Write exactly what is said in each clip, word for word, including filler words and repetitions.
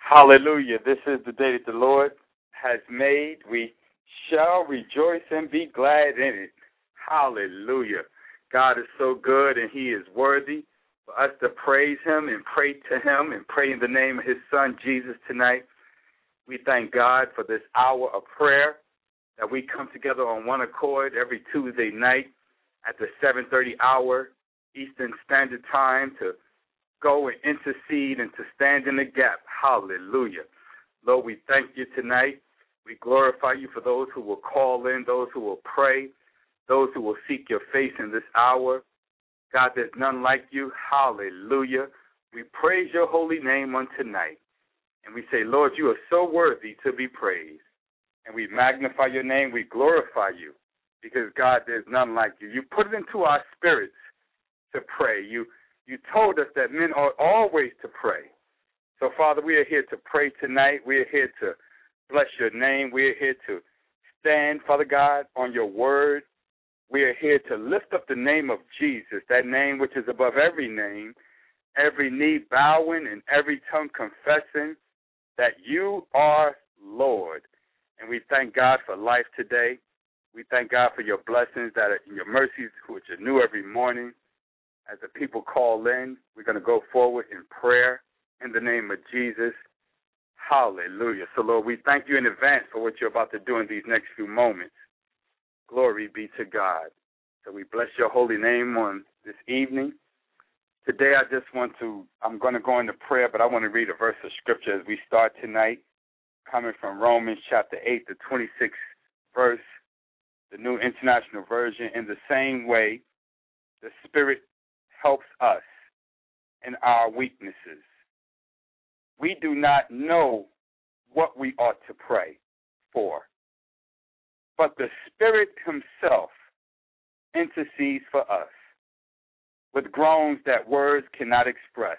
Hallelujah. This is the day that the Lord has made. We shall rejoice and be glad in it. Hallelujah. God is so good and he is worthy for us to praise him and pray to him and pray in the name of his son Jesus tonight. We thank God for this hour of prayer that we come together on one accord every Tuesday night at the seven thirty hour Eastern Standard Time to go and intercede and to stand in the gap. Hallelujah. Lord, we thank you tonight. We glorify you for those who will call in, those who will pray, those who will seek your face in this hour. God, there's none like you. Hallelujah. We praise your holy name on tonight. And we say, Lord, you are so worthy to be praised. And we magnify your name. We glorify you because, God, there's none like you. You put it into our spirits to pray. You You told us that men ought always to pray. So, Father, we are here to pray tonight. We are here to bless your name. We are here to stand, Father God, on your word. We are here to lift up the name of Jesus, that name which is above every name, every knee bowing and every tongue confessing that you are Lord. And we thank God for life today. We thank God for your blessings, that are your mercies, which are new every morning. As the people call in, we're going to go forward in prayer in the name of Jesus. Hallelujah. So, Lord, we thank you in advance for what you're about to do in these next few moments. Glory be to God. So we bless your holy name on this evening. Today I just want to, I'm going to go into prayer, but I want to read a verse of scripture as we start tonight, coming from Romans chapter eight, the twenty-sixth verse, the New International Version. In the same way, the Spirit helps us in our weaknesses. We do not know what we ought to pray for, but the Spirit himself intercedes for us with groans that words cannot express.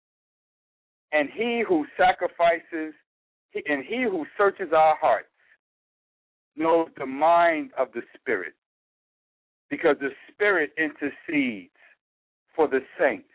And he who sacrifices, and he who searches our hearts knows the mind of the Spirit, because the Spirit intercedes for the saints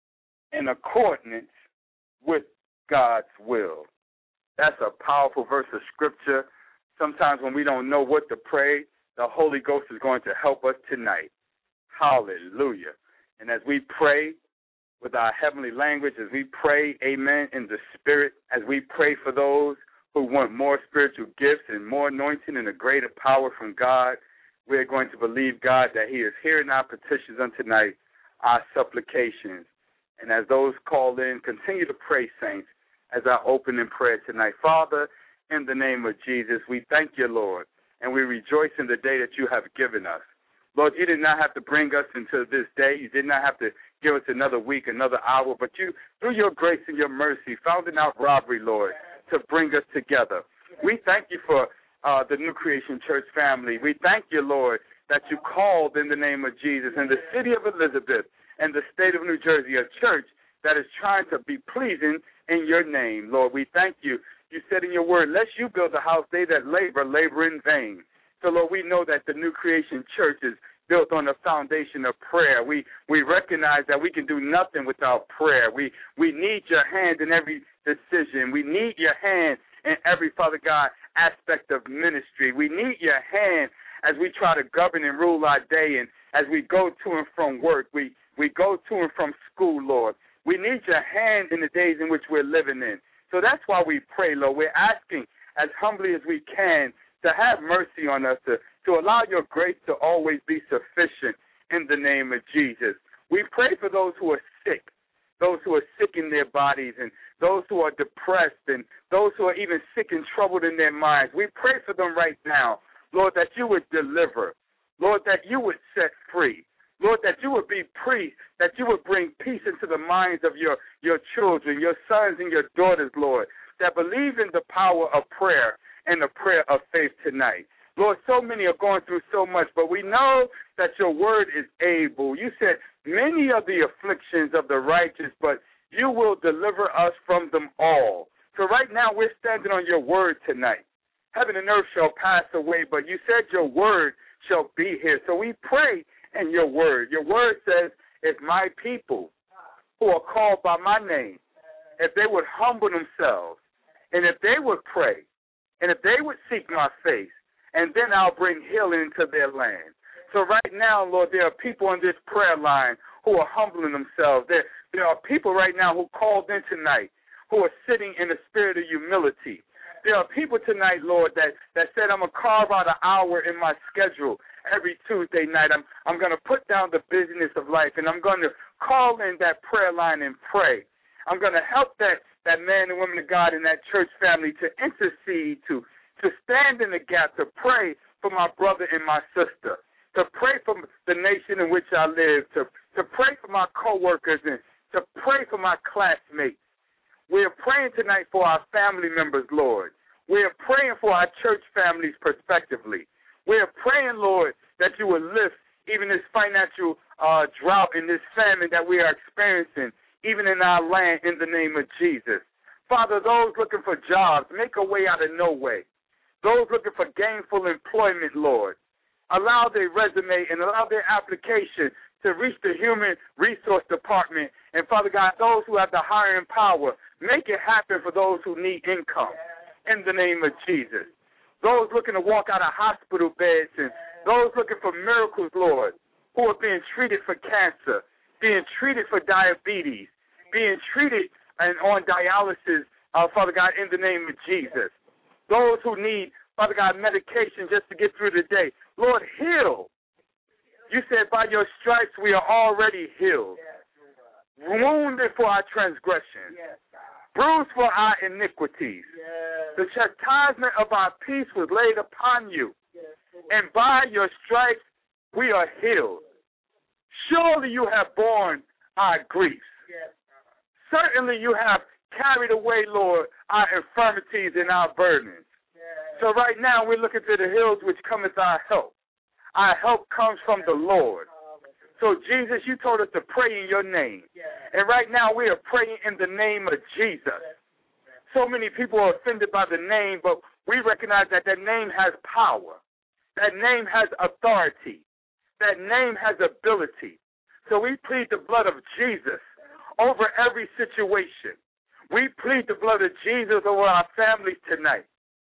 in accordance with God's will. That's a powerful verse of scripture. Sometimes when we don't know what to pray, the Holy Ghost is going to help us tonight. Hallelujah. And as we pray with our heavenly language, as we pray, amen, in the Spirit, as we pray for those who want more spiritual gifts and more anointing and a greater power from God, we're going to believe, God, that he is hearing our petitions on tonight, our supplications. And as those call in, continue to pray, saints, as I open in prayer tonight. Father, in the name of Jesus, we thank you, Lord, and we rejoice in the day that you have given us. Lord, you did not have to bring us into this day. You did not have to give us another week, another hour, but you, through your grace and your mercy, found it out robbery, Lord, to bring us together. We thank you for uh, the New Creation Church family. We thank you, Lord, that you called in the name of Jesus in the city of Elizabeth and the state of New Jersey, a church that is trying to be pleasing in your name, Lord. We thank you. You said in your word, lest you build a house, they that labor, labor in vain. So, Lord, we know that the New Creation Church is built on the foundation of prayer. We we recognize that we can do nothing without prayer. We we need your hand in every decision. We need your hand in every, Father God, aspect of ministry. We need your hand as we try to govern and rule our day, and as we go to and from work, we, we go to and from school, Lord. We need your hand in the days in which we're living in. So that's why we pray, Lord. We're asking as humbly as we can to have mercy on us, to, to allow your grace to always be sufficient in the name of Jesus. We pray for those who are sick, those who are sick in their bodies, and those who are depressed, and those who are even sick and troubled in their minds. We pray for them right now, Lord, that you would deliver, Lord, that you would set free, Lord, that you would be priest, that you would bring peace into the minds of your, your children, your sons and your daughters, Lord, that believe in the power of prayer and the prayer of faith tonight. Lord, so many are going through so much, but we know that your word is able. You said many are the afflictions of the righteous, but you will deliver us from them all. So right now we're standing on your word tonight. Heaven and earth shall pass away, but you said your word shall be here. So we pray in your word. Your word says, if my people who are called by my name, if they would humble themselves And if they would pray, and if they would seek my face, and then I'll bring healing into their land. So right now, Lord, there are people on this prayer line who are humbling themselves. There, there are people right now who called in tonight who are sitting in the spirit of humility. There are people tonight, Lord, that, that said, I'm going to carve out an hour in my schedule every Tuesday night. I'm, I'm going to put down the business of life, and I'm going to call in that prayer line and pray. I'm going to help that, that man and woman of God in that church family to intercede, to, to stand in the gap, to pray for my brother and my sister, to pray for the nation in which I live, to, to pray for my coworkers, and to pray for my classmates. We are praying tonight for our family members, Lord. We are praying for our church families prospectively. We are praying, Lord, that you will lift even this financial uh, drought and this famine that we are experiencing, even in our land, in the name of Jesus. Father, those looking for jobs, make a way out of no way. Those looking for gainful employment, Lord, allow their resume and allow their application to reach the human resource department. And, Father God, those who have the hiring power, make it happen for those who need income in the name of Jesus. Those looking to walk out of hospital beds and those looking for miracles, Lord, who are being treated for cancer, being treated for diabetes, being treated and on dialysis, uh, Father God, in the name of Jesus. Those who need, Father God, medication just to get through the day. Lord, heal. You said by your stripes we are already healed. Wounded for our transgressions. Bruised for our iniquities. The chastisement of our peace was laid upon you. And by your stripes we are healed. Surely you have borne our griefs. Certainly you have carried away, Lord, our infirmities and our burdens. So right now we're looking to the hills which cometh our help. Our help comes from the Lord. So, Jesus, you told us to pray in your name. And right now we are praying in the name of Jesus. So many people are offended by the name, but we recognize that that name has power. That name has authority. That name has ability. So we plead the blood of Jesus over every situation. We plead the blood of Jesus over our families tonight.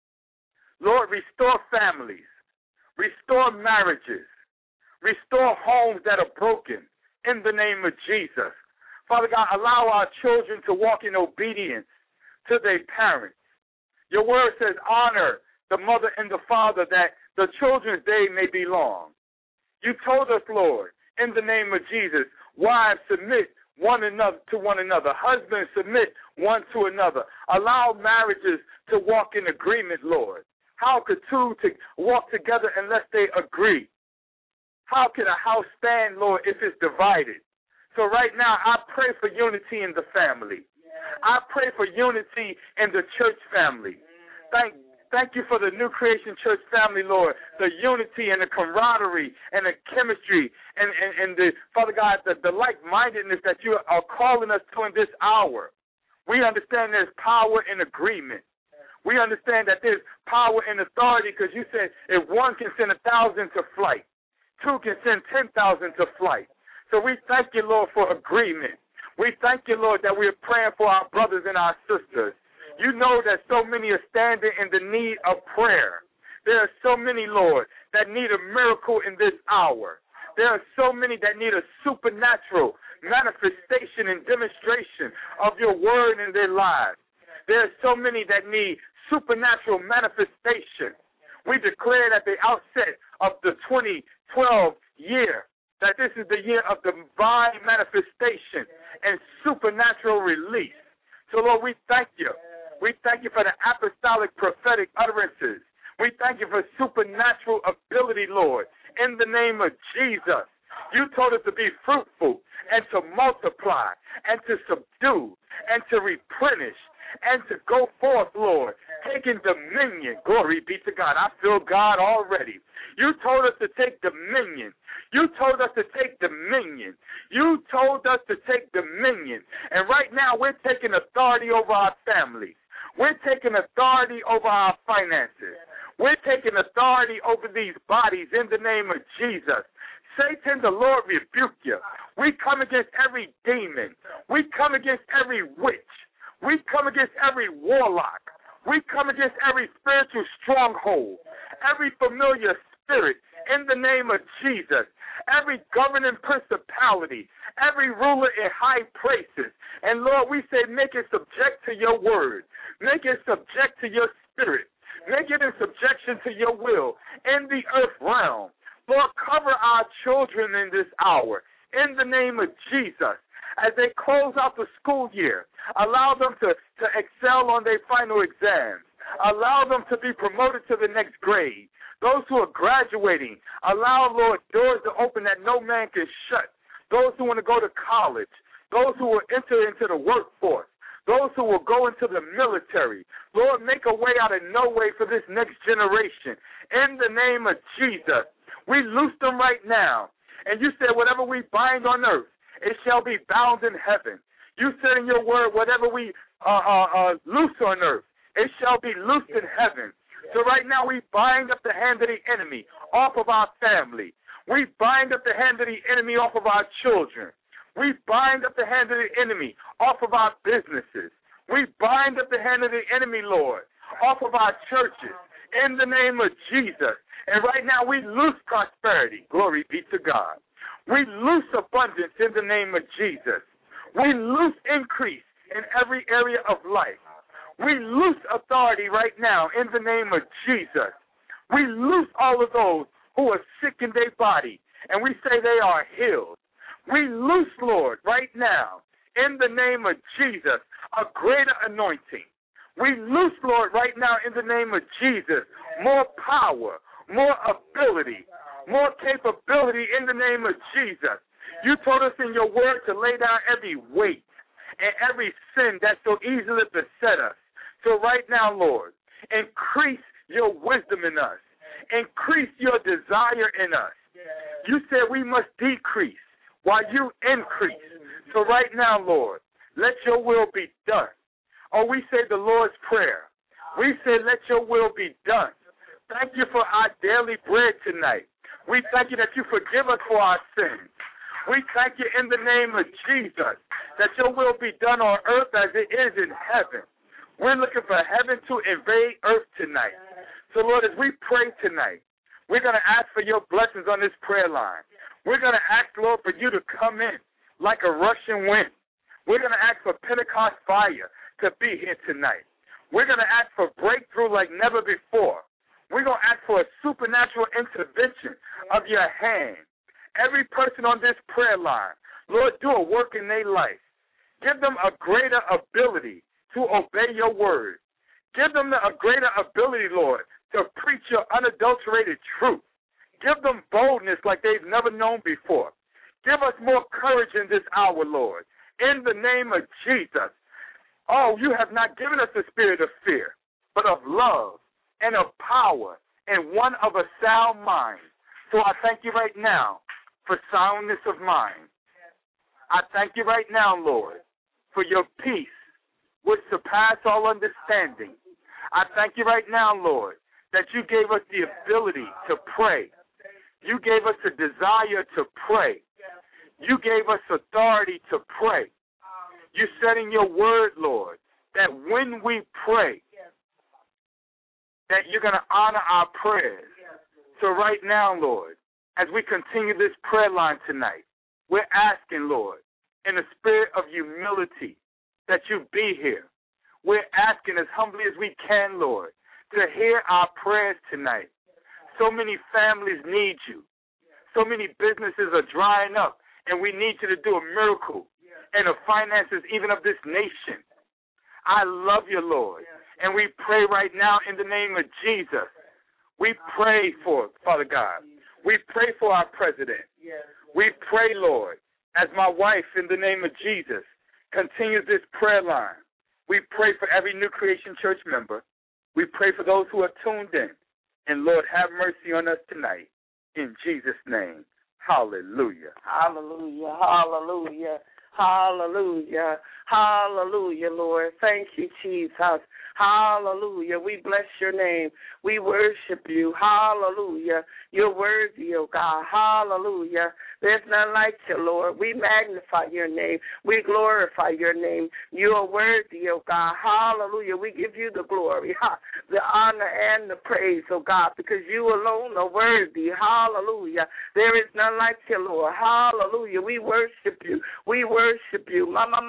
Lord, restore families. Restore marriages. Restore homes that are broken in the name of Jesus. Father God, allow our children to walk in obedience to their parents. Your word says honor the mother and the father that the children's day may be long. You told us, Lord, in the name of Jesus, wives submit one another to one another. Husbands submit one to another. Allow marriages to walk in agreement, Lord. How could two to walk together unless they agree? How can a house stand, Lord, if it's divided? So right now, I pray for unity in the family. I pray for unity in the church family. Thank, thank you for the New Creation Church family, Lord, the unity and the camaraderie and the chemistry and, and, and the, Father God, the, the like-mindedness that you are calling us to in this hour. We understand there's power in agreement. We understand that there's power and authority because you said if one can send a thousand to flight, two can send ten thousand to flight. So we thank you, Lord, for agreement. We thank you, Lord, that we are praying for our brothers and our sisters. You know that so many are standing in the need of prayer. There are so many, Lord, that need a miracle in this hour. There are so many that need a supernatural manifestation and demonstration of your word in their lives. There are so many that need supernatural manifestation. We declared at the outset of the twenty twelve year that this is the year of divine manifestation and supernatural release. So, Lord, we thank you. We thank you for the apostolic prophetic utterances. We thank you for supernatural ability, Lord, in the name of Jesus. You told us to be fruitful and to multiply and to subdue and to replenish and to go forth, Lord, taking dominion. Glory be to God. I feel God already. You told us to take dominion. You told us to take dominion. You told us to take dominion. And right now we're taking authority over our families. We're taking authority over our finances. We're taking authority over these bodies in the name of Jesus. Satan, the Lord rebuke you. We come against every demon. We come against every witch. We come against every warlock. We come against every spiritual stronghold, every familiar spirit in the name of Jesus, every governing principality, every ruler in high places. And Lord, we say make it subject to your word. Make it subject to your spirit. Make it in subjection to your will in the earth realm. Lord, cover our children in this hour in the name of Jesus. As they close out the school year, allow them to, to excel on their final exams. Allow them to be promoted to the next grade. Those who are graduating, allow, Lord, doors to open that no man can shut. Those who want to go to college, those who will enter into the workforce, those who will go into the military. Lord, make a way out of no way for this next generation. In the name of Jesus, we loose them right now. And you said whatever we bind on earth, it shall be bound in heaven. You said in your word, whatever we uh, uh, uh, loose on earth, it shall be loosed in heaven. So right now we bind up the hand of the enemy off of our family. We bind up the hand of the enemy off of our children. We bind up the hand of the enemy off of our businesses. We bind up the hand of the enemy, Lord, off of our churches in the name of Jesus. And right now we loose prosperity. Glory be to God. We loose abundance in the name of Jesus. We loose increase in every area of life. We loose authority right now in the name of Jesus. We loose all of those who are sick in their body, and we say they are healed. We loose, Lord, right now in the name of Jesus, a greater anointing. We loose, Lord, right now in the name of Jesus, more power, more ability, more capability in the name of Jesus. You told us in your word to lay down every weight and every sin that so easily beset us. So right now, Lord, increase your wisdom in us. Increase your desire in us. You said we must decrease while you increase. So right now, Lord, let your will be done. Or we say the Lord's Prayer. We say let your will be done. Thank you for our daily bread tonight. We thank you that you forgive us for our sins. We thank you in the name of Jesus that your will be done on earth as it is in heaven. We're looking for heaven to invade earth tonight. So, Lord, as we pray tonight, we're going to ask for your blessings on this prayer line. We're going to ask, Lord, for you to come in like a rushing wind. We're going to ask for Pentecost fire to be here tonight. We're going to ask for breakthrough like never before. We're going to ask for a supernatural intervention of your hand. Every person on this prayer line, Lord, do a work in their life. Give them a greater ability to obey your word. Give them a greater ability, Lord, to preach your unadulterated truth. Give them boldness like they've never known before. Give us more courage in this hour, Lord, in the name of Jesus. Oh, you have not given us a spirit of fear, but of love and of power and one of a sound mind. So I thank you right now for soundness of mind. I thank you right now, Lord, for your peace, which surpasses all understanding. I thank you right now, Lord, that you gave us the ability to pray. You gave us a desire to pray. You gave us authority to pray. You said in your word, Lord, that when we pray, that you're going to honor our prayers. So right now, Lord, as we continue this prayer line tonight, we're asking, Lord, in a spirit of humility, that you be here. We're asking as humbly as we can, Lord, to hear our prayers tonight. So many families need you. So many businesses are drying up, and we need you to do a miracle in the finances even of this nation. I love you, Lord, and we pray right now in the name of Jesus. We pray for, Father God, we pray for our president. We pray, Lord, as my wife in the name of Jesus continues this prayer line. We pray for every New Creation Church member. We pray for those who are tuned in. And, Lord, have mercy on us tonight. In Jesus' name, hallelujah. Hallelujah, hallelujah, hallelujah, hallelujah, Lord. Thank you, Jesus. Hallelujah. We bless your name. We worship you. Hallelujah. You're worthy, oh God. Hallelujah. There's none like you, Lord. We magnify your name. We glorify your name. You are worthy, oh God. Hallelujah. We give you the glory, the honor, and the praise, oh God, because you alone are worthy. Hallelujah. There is none like you, Lord. Hallelujah. We worship you. We worship you.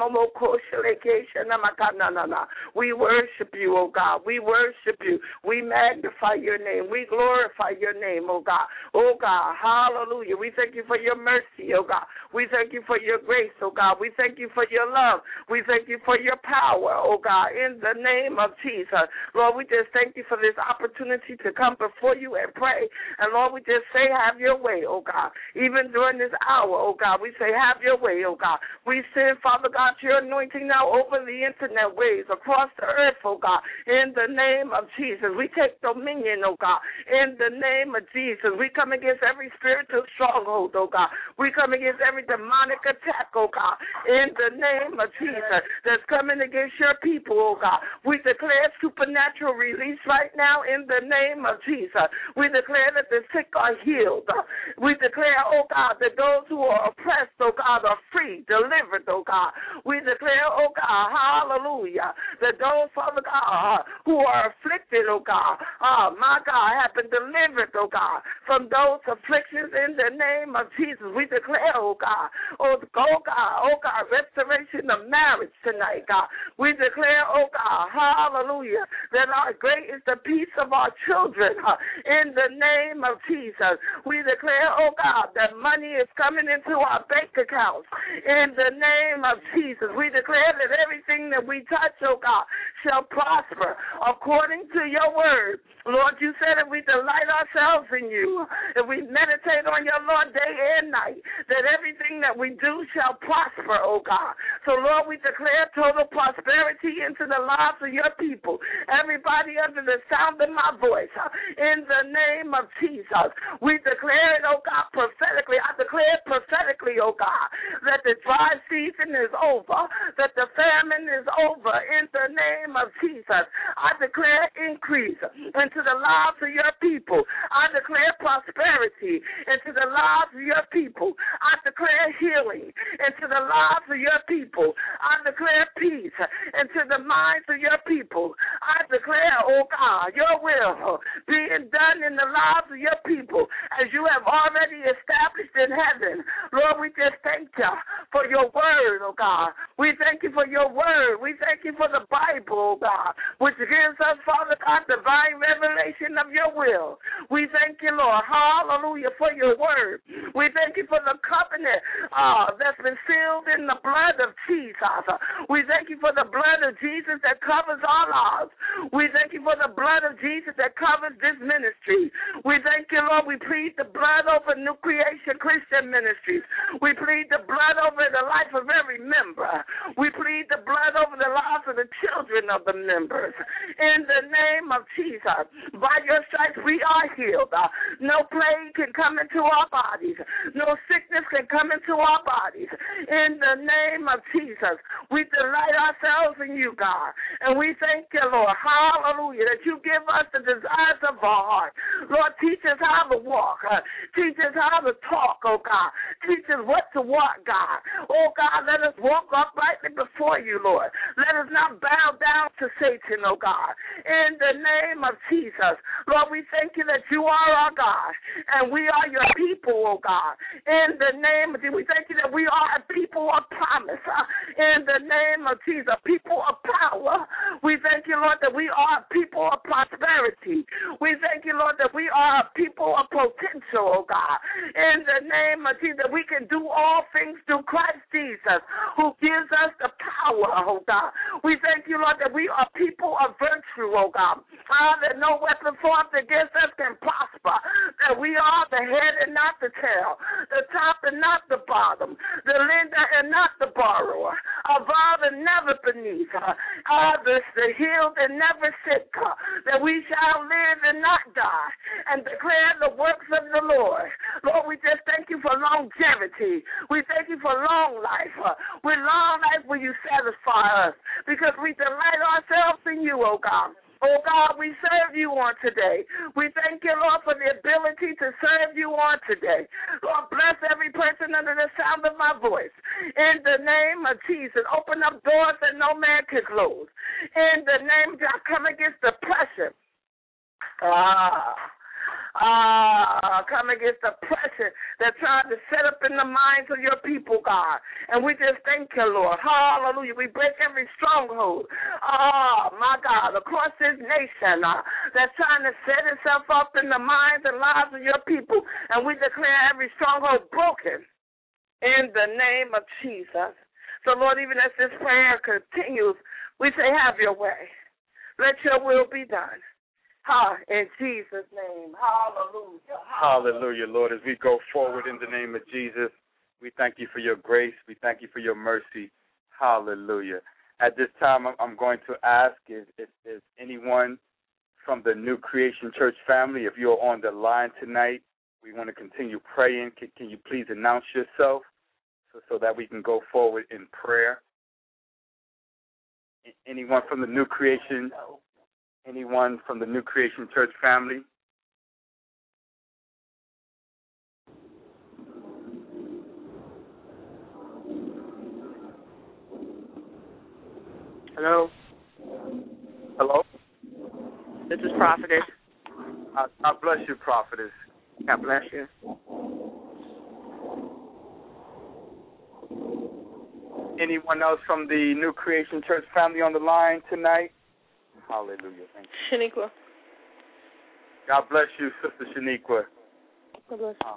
We worship you, oh God. We worship you. We magnify your name. We glorify your name, oh God. Oh God. Hallelujah. We thank you for your mercy, oh God. We thank you for your grace, oh God. We thank you for your love. We thank you for your power, oh God, in the name of Jesus. Lord, we just thank you for this opportunity to come before you and pray. And Lord, we just say, have your way, oh God. Even during this hour, oh God, we say, have your way, oh God. We send, Father God, your anointing now over the internet waves across the earth, oh God, in the name of Jesus. We take dominion, oh God, in the name of Jesus. We come against every spiritual stronghold, oh God. We come against every demonic attack, oh God, in the name of Jesus that's coming against your people, oh God. We declare supernatural release right now in the name of Jesus. We declare that the sick are healed. We declare, oh God, that those who are oppressed, oh God, are free, delivered, oh God. We declare, oh God, hallelujah, that those, Father God, who are afflicted, oh God, oh my God, have been delivered, oh God, from those afflictions in the name of Jesus. We declare, oh God, oh, oh God, oh God, restoration of marriage tonight, God. We declare, oh God, hallelujah, that our great is the peace of our children, uh, in the name of Jesus. We declare, oh God, that money is coming into our bank accounts in the name of Jesus. We declare that everything that we touch, oh God, shall prosper according to your word. Lord, you said if we delight ourselves in you, if we meditate on your Lord day and night, that everything that we do shall prosper, oh God. So, Lord, we declare total prosperity into the lives of your people, everybody under the sound of my voice, in the name of Jesus. We declare it, oh God, prophetically. I declare it prophetically, oh God, that the dry season is over, that the famine is over, in the name of Jesus. I declare increase into the lives of your people. I declare prosperity into the lives of your people. I declare healing into the lives of your people. I declare peace into the minds of your people. I declare, oh God, your will being done in the lives of your people as you have already established in heaven. Lord, we just thank you for your word, oh God. We thank you for your word. We thank you for the Bible, oh God, which gives us, Father God, divine revelation of your will. We thank you, Lord, hallelujah, for your word. We thank you for the covenant uh, that's been sealed in the blood of Jesus. We thank you for the blood of Jesus that covers our lives. We thank you for the blood of Jesus that covers this ministry. We thank you, Lord. We plead the blood over New Creation Christian Ministries. We plead the blood over the life of every member. We plead the blood over the lives of the children of the members. In the name of Jesus, by your stripes we are healed. Uh, no plague can come into our bodies. No sickness can come into our bodies. In the name of Jesus, we delight ourselves in you, God. And we thank you, Lord, hallelujah, that you give us the desires of our heart. Lord, teach us how to walk. Uh, teach us how to talk, oh God. Teach us what to walk, God. Oh God, let us walk uprightly before you, Lord. Let us not bow down to Satan, oh God. In the name of Jesus, Lord, we thank you that you are our God and we are your people, oh God. In the name of Jesus, we thank you that we are a people of promise. Uh, in the name of Jesus, people of power. We thank you, Lord, that we are a people of prosperity. We thank you, Lord, that we are a people of potential, oh God. In the name of Jesus, we can do all things through Christ Jesus, who gives us the power, oh God. We thank you, Lord, that we are people of virtue, oh God. how that no weapon formed against us can prosper, that we are the head and not the tail, the top and not the bottom, the lender and not the borrower, above and never beneath, uh, the, the healed and never sick, uh, that we shall live and not die, and declare the works of the Lord. Lord, we just thank you for longevity. We thank you for long life. Uh, with long life will you satisfy us, because we delight ourselves in you, oh God. Oh, God, we serve you on today. We thank you, Lord, for the ability to serve you on today. Lord, bless every person under the sound of my voice. In the name of Jesus, open up doors that no man can close. In the name of God, come against depression. Ah. Ah, come against the pressure that tried to set up in the minds of your people, God. And we just thank you, Lord. Hallelujah. We break every stronghold. Oh, my God, across this nation uh, that's trying to set itself up in the minds and lives of your people. And we declare every stronghold broken in the name of Jesus. So, Lord, even as this prayer continues, we say, have your way. Let your will be done. Ha, in Jesus' name. Hallelujah. Hallelujah, Lord. As we go forward in the name of Jesus, we thank you for your grace. We thank you for your mercy. Hallelujah. At this time, I'm going to ask if, if there's anyone from the New Creation Church family, if you're on the line tonight, we want to continue praying. Can, can you please announce yourself so, so that we can go forward in prayer? Anyone from the New Creation Anyone from the New Creation Church family? Hello? Hello? This is Prophetess. Uh, God bless you, Prophetess. God bless you. Anyone else from the New Creation Church family on the line tonight? Hallelujah. Thank you. Shaniqua. God bless you, Sister Shaniqua. God bless you. Um,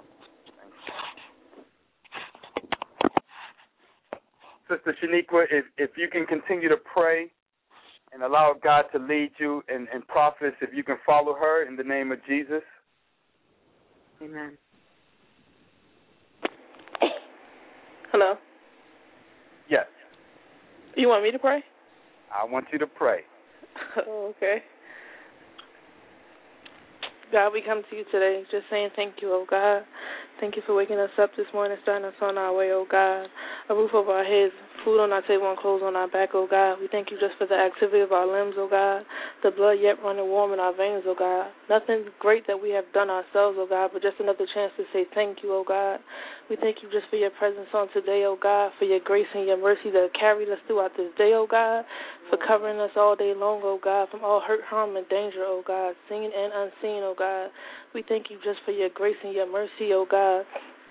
Sister Shaniqua, if, if you can continue to pray and allow God to lead you, and, and Prophetess, if you can follow her in the name of Jesus. Amen. Hello? Yes. You want me to pray? I want you to pray. Oh, okay. God, we come to you today just saying thank you, oh God. Thank you for waking us up this morning, starting us on our way, oh God. A roof over our heads, food on our table, and clothes on our back, oh God. We thank you just for the activity of our limbs, oh God. The blood yet running warm in our veins, oh God. Nothing great that we have done ourselves, oh God, but just another chance to say thank you, oh God. We thank you just for your presence on today, oh God, for your grace and your mercy that carried us throughout this day, oh God, for covering us all day long, oh God, from all hurt, harm, and danger, oh God, seen and unseen, oh God. We thank you just for your grace and your mercy, oh God.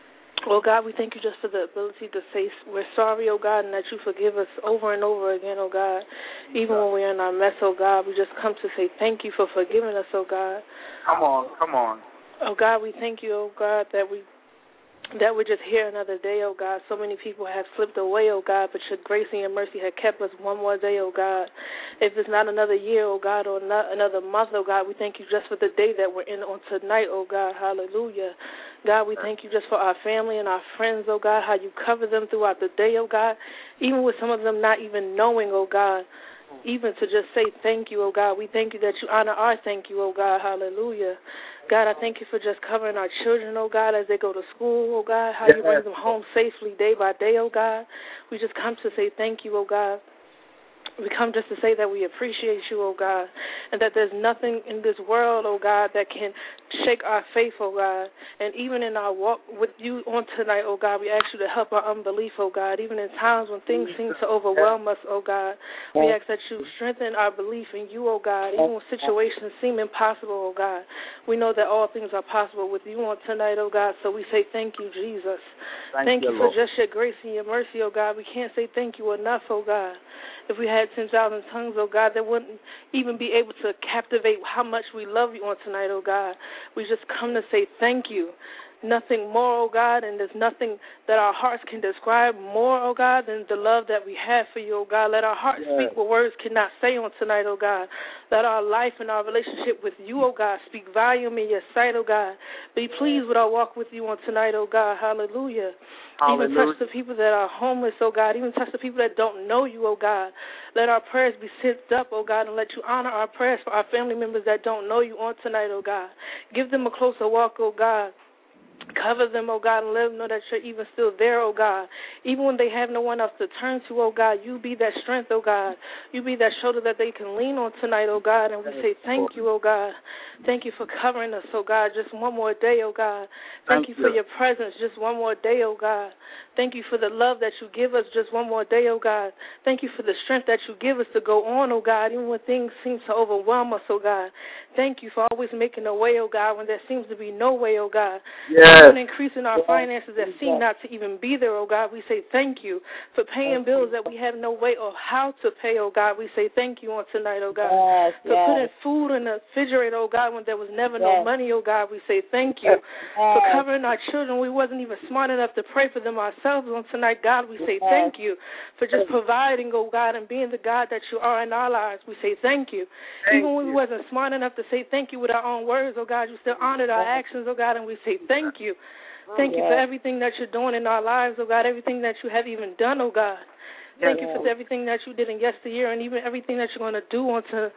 Oh, God, we thank you just for the ability to say we're sorry, oh, God, and that you forgive us over and over again, oh, God. Even when we're in our mess, oh, God, we just come to say thank you for forgiving us, oh, God. Come on, come on. Oh, God, we thank you, oh, God, that we that we're just here another day, oh, God. So many people have slipped away, oh, God, but your grace and your mercy have kept us one more day, oh, God. If it's not another year, oh, God, or not another month, oh, God, we thank you just for the day that we're in on tonight, oh, God. Hallelujah. God, we thank you just for our family and our friends, oh, God, how you cover them throughout the day, oh, God, even with some of them not even knowing, oh, God, even to just say thank you, oh, God. We thank you that you honor our thank you, oh, God. Hallelujah. God, I thank you for just covering our children, oh, God, as they go to school, oh, God, how you bring them home safely day by day, oh, God. We just come to say thank you, oh, God. We come just to say that we appreciate you, oh, God, and that there's nothing in this world, oh, God, that can shake our faith, oh, God. And even in our walk with you on tonight, oh, God, we ask you to help our unbelief, oh, God. Even in times when things seem to overwhelm us, oh, God, we ask that you strengthen our belief in you, oh, God. Even when situations seem impossible, oh, God, we know that all things are possible with you on tonight, oh, God. So we say thank you, Jesus. Thank, thank you, you for just your grace and your mercy, oh, God. We can't say thank you enough, oh, God. If we had ten thousand tongues, oh, God, that wouldn't even be able to captivate how much we love you on tonight, oh, God. We just come to say thank you. nothing more, oh God, and there's nothing that our hearts can describe more, oh God, than the love that we have for you, oh God. Let our hearts yes. speak what words cannot say on tonight, oh God. Let our life and our relationship with you, oh God, speak volume in your sight, oh God. Be pleased with our walk with you on tonight, oh God. Hallelujah. Hallelujah. Even touch the people that are homeless, oh God. Even touch the people that don't know you, oh God. Let our prayers be sent up, oh God, and let you honor our prayers for our family members that don't know you on tonight, oh God. Give them a closer walk, oh God. Cover them, oh God, and let them know that you're even still there, oh God. Even when they have no one else to turn to, oh God, you be that strength, oh God. You be that shoulder that they can lean on tonight, oh God. And we say thank you, oh God. Thank you for covering us, oh God, just one more day, oh God. Thank, thank you for you. your presence just one more day, oh God. Thank you for the love that you give us just one more day, oh God. Thank you for the strength that you give us to go on, oh God, even when things seem to overwhelm us, oh God. Thank you for always making a way, oh God, when there seems to be no way, oh God. Yes. And increasing our finances that seem not to even be there, oh God. We say thank you for paying bills that we have no way or how to pay, oh God. We say thank you on tonight, oh God. Yes, for yes. putting food in the refrigerator, oh God, when there was never yes. no money, oh God. We say thank you yes. for covering our children. We wasn't even smart enough to pray for them ourselves on tonight, God. We say yes. thank you for just providing, oh God, and being the God that you are in our lives. We say thank you. Thank even when you. we wasn't smart enough to say thank you with our own words, oh God, you still honored our actions, oh God, and we say thank you. Thank yes. you for everything that you're doing in our lives, oh God, everything that you have even done, oh God. Thank yes. you for everything that you did in yesteryear and even everything that you're going to do onto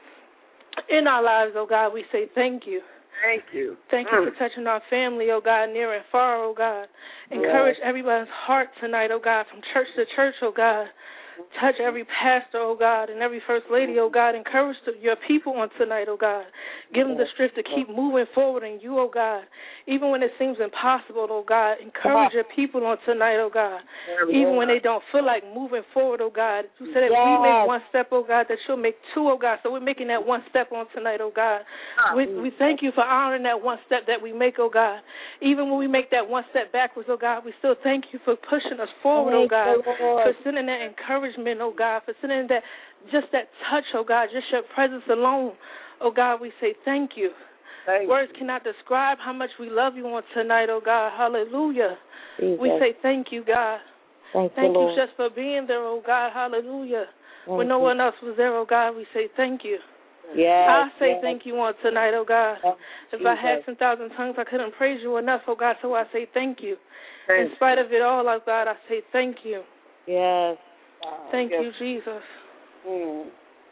in our lives, oh God. We say thank you. Thank you. Thank mm. you for touching our family, oh God, near and far, oh God. Encourage yes. everybody's heart tonight, oh God, from church to church, oh God. Touch every pastor, oh God, and every first lady, oh God. Encourage the, your people on tonight, oh God. Give them the strength to keep moving forward in you, oh God. Even when it seems impossible, oh God. Encourage your people on tonight, oh God. Even when they don't feel like moving forward, oh God. You said if we make one step, oh God, that you'll make two, oh God. So we're making that one step on tonight, oh God. We, we thank you for honoring that one step that we make, oh God. Even when we make that one step backwards, oh God, we still thank you for pushing us forward, oh God. For sending that encouragement, oh God, for sending that, just that touch, oh God, just your presence alone, oh God, we say thank you. Thank Words you. cannot describe how much we love you on tonight, oh God, hallelujah. Jesus. We say thank you, God. Thank, thank you, you just for being there, oh God, hallelujah. Thank when no you. one else was there, oh God, we say thank you. Yes, I say yes. thank you on tonight, oh God. Yes, if Jesus. I had ten thousand tongues, I couldn't praise you enough, oh God, so I say thank you. Thank In spite you. of it all, oh God, I say thank you. Yes. Thank yes. you, Jesus. Mm.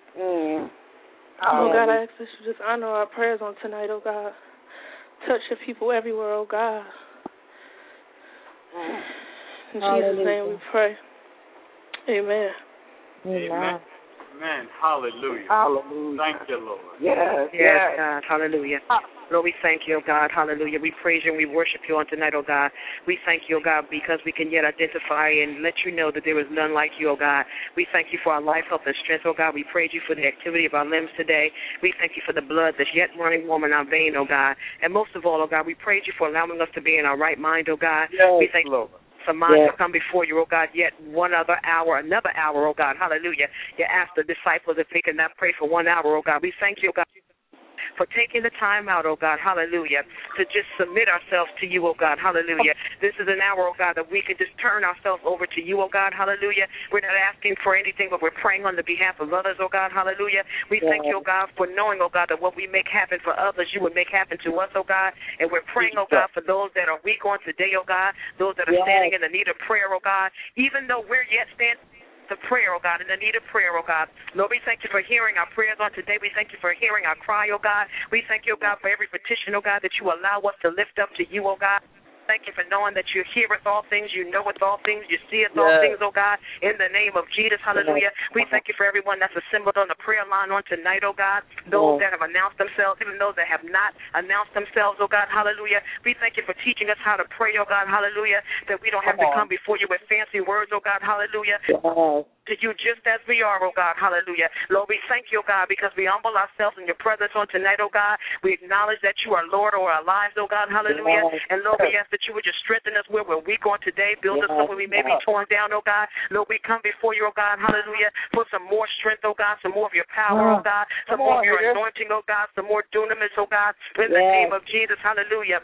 Mm. Oh, God, I ask that you just honor our prayers on tonight, oh, God. Touch your people everywhere, oh, God. In Hallelujah. Jesus' name we pray. Amen. Amen. Amen. Hallelujah. Hallelujah. Thank you, Lord. Yes, yes, yes. God. Hallelujah. Lord, we thank you, oh God. Hallelujah. We praise you and we worship you on tonight, oh God. We thank you, oh God, because we can yet identify and let you know that there is none like you, oh God. We thank you for our life, health, and strength, oh God. We praise you for the activity of our limbs today. We thank you for the blood that's yet running warm in our vein, oh God. And most of all, oh God, we praise you for allowing us to be in our right mind, oh God. Yes, we thank Lord. you. For mine yes. to come before you, oh God, yet one other hour, another hour, oh God, hallelujah. You asked the disciples if they could not pray for one hour, oh God. We thank you, oh God, for taking the time out, oh God, hallelujah, to just submit ourselves to you, oh God, hallelujah. This is an hour, oh God, that we can just turn ourselves over to you, oh God, hallelujah. We're not asking for anything, but we're praying on the behalf of others, oh God, hallelujah. We yes. thank you, oh God, for knowing, oh God, that what we make happen for others, you would make happen to us, oh God. And we're praying, oh God, for those that are weak on today, oh God, those that are yes. standing in the need of prayer, oh God, even though we're yet standing the prayer, oh God, in the need of prayer, oh God. Lord, we thank you for hearing our prayers on today. We thank you for hearing our cry, oh God. We thank you, oh God, for every petition, oh God, that you allow us to lift up to you, oh God. Thank you for knowing that you hear us all things, you know us all things, you see us yes. all things, oh God, in the name of Jesus, hallelujah. We thank you for everyone that's assembled on the prayer line on tonight, oh God, those yes. that have announced themselves, even those that have not announced themselves, oh God, hallelujah. We thank you for teaching us how to pray, oh God, hallelujah, that we don't have come to come before you with fancy words, oh God, hallelujah. Yes. To you just as we are, oh God, hallelujah. Lord, we thank you, oh God, because we humble ourselves in your presence on tonight, oh God. We acknowledge that you are Lord over our lives, oh God, hallelujah. Yes. And Lord, we ask that you would just strengthen us where we're weak on today, build yes. us up where we may be torn down, oh God. Lord, we come before you, oh God, hallelujah, for some more strength, oh God, some more of your power, oh God, some more of your anointing, oh God, some more dunamis, oh God, in the yes. name of Jesus, hallelujah.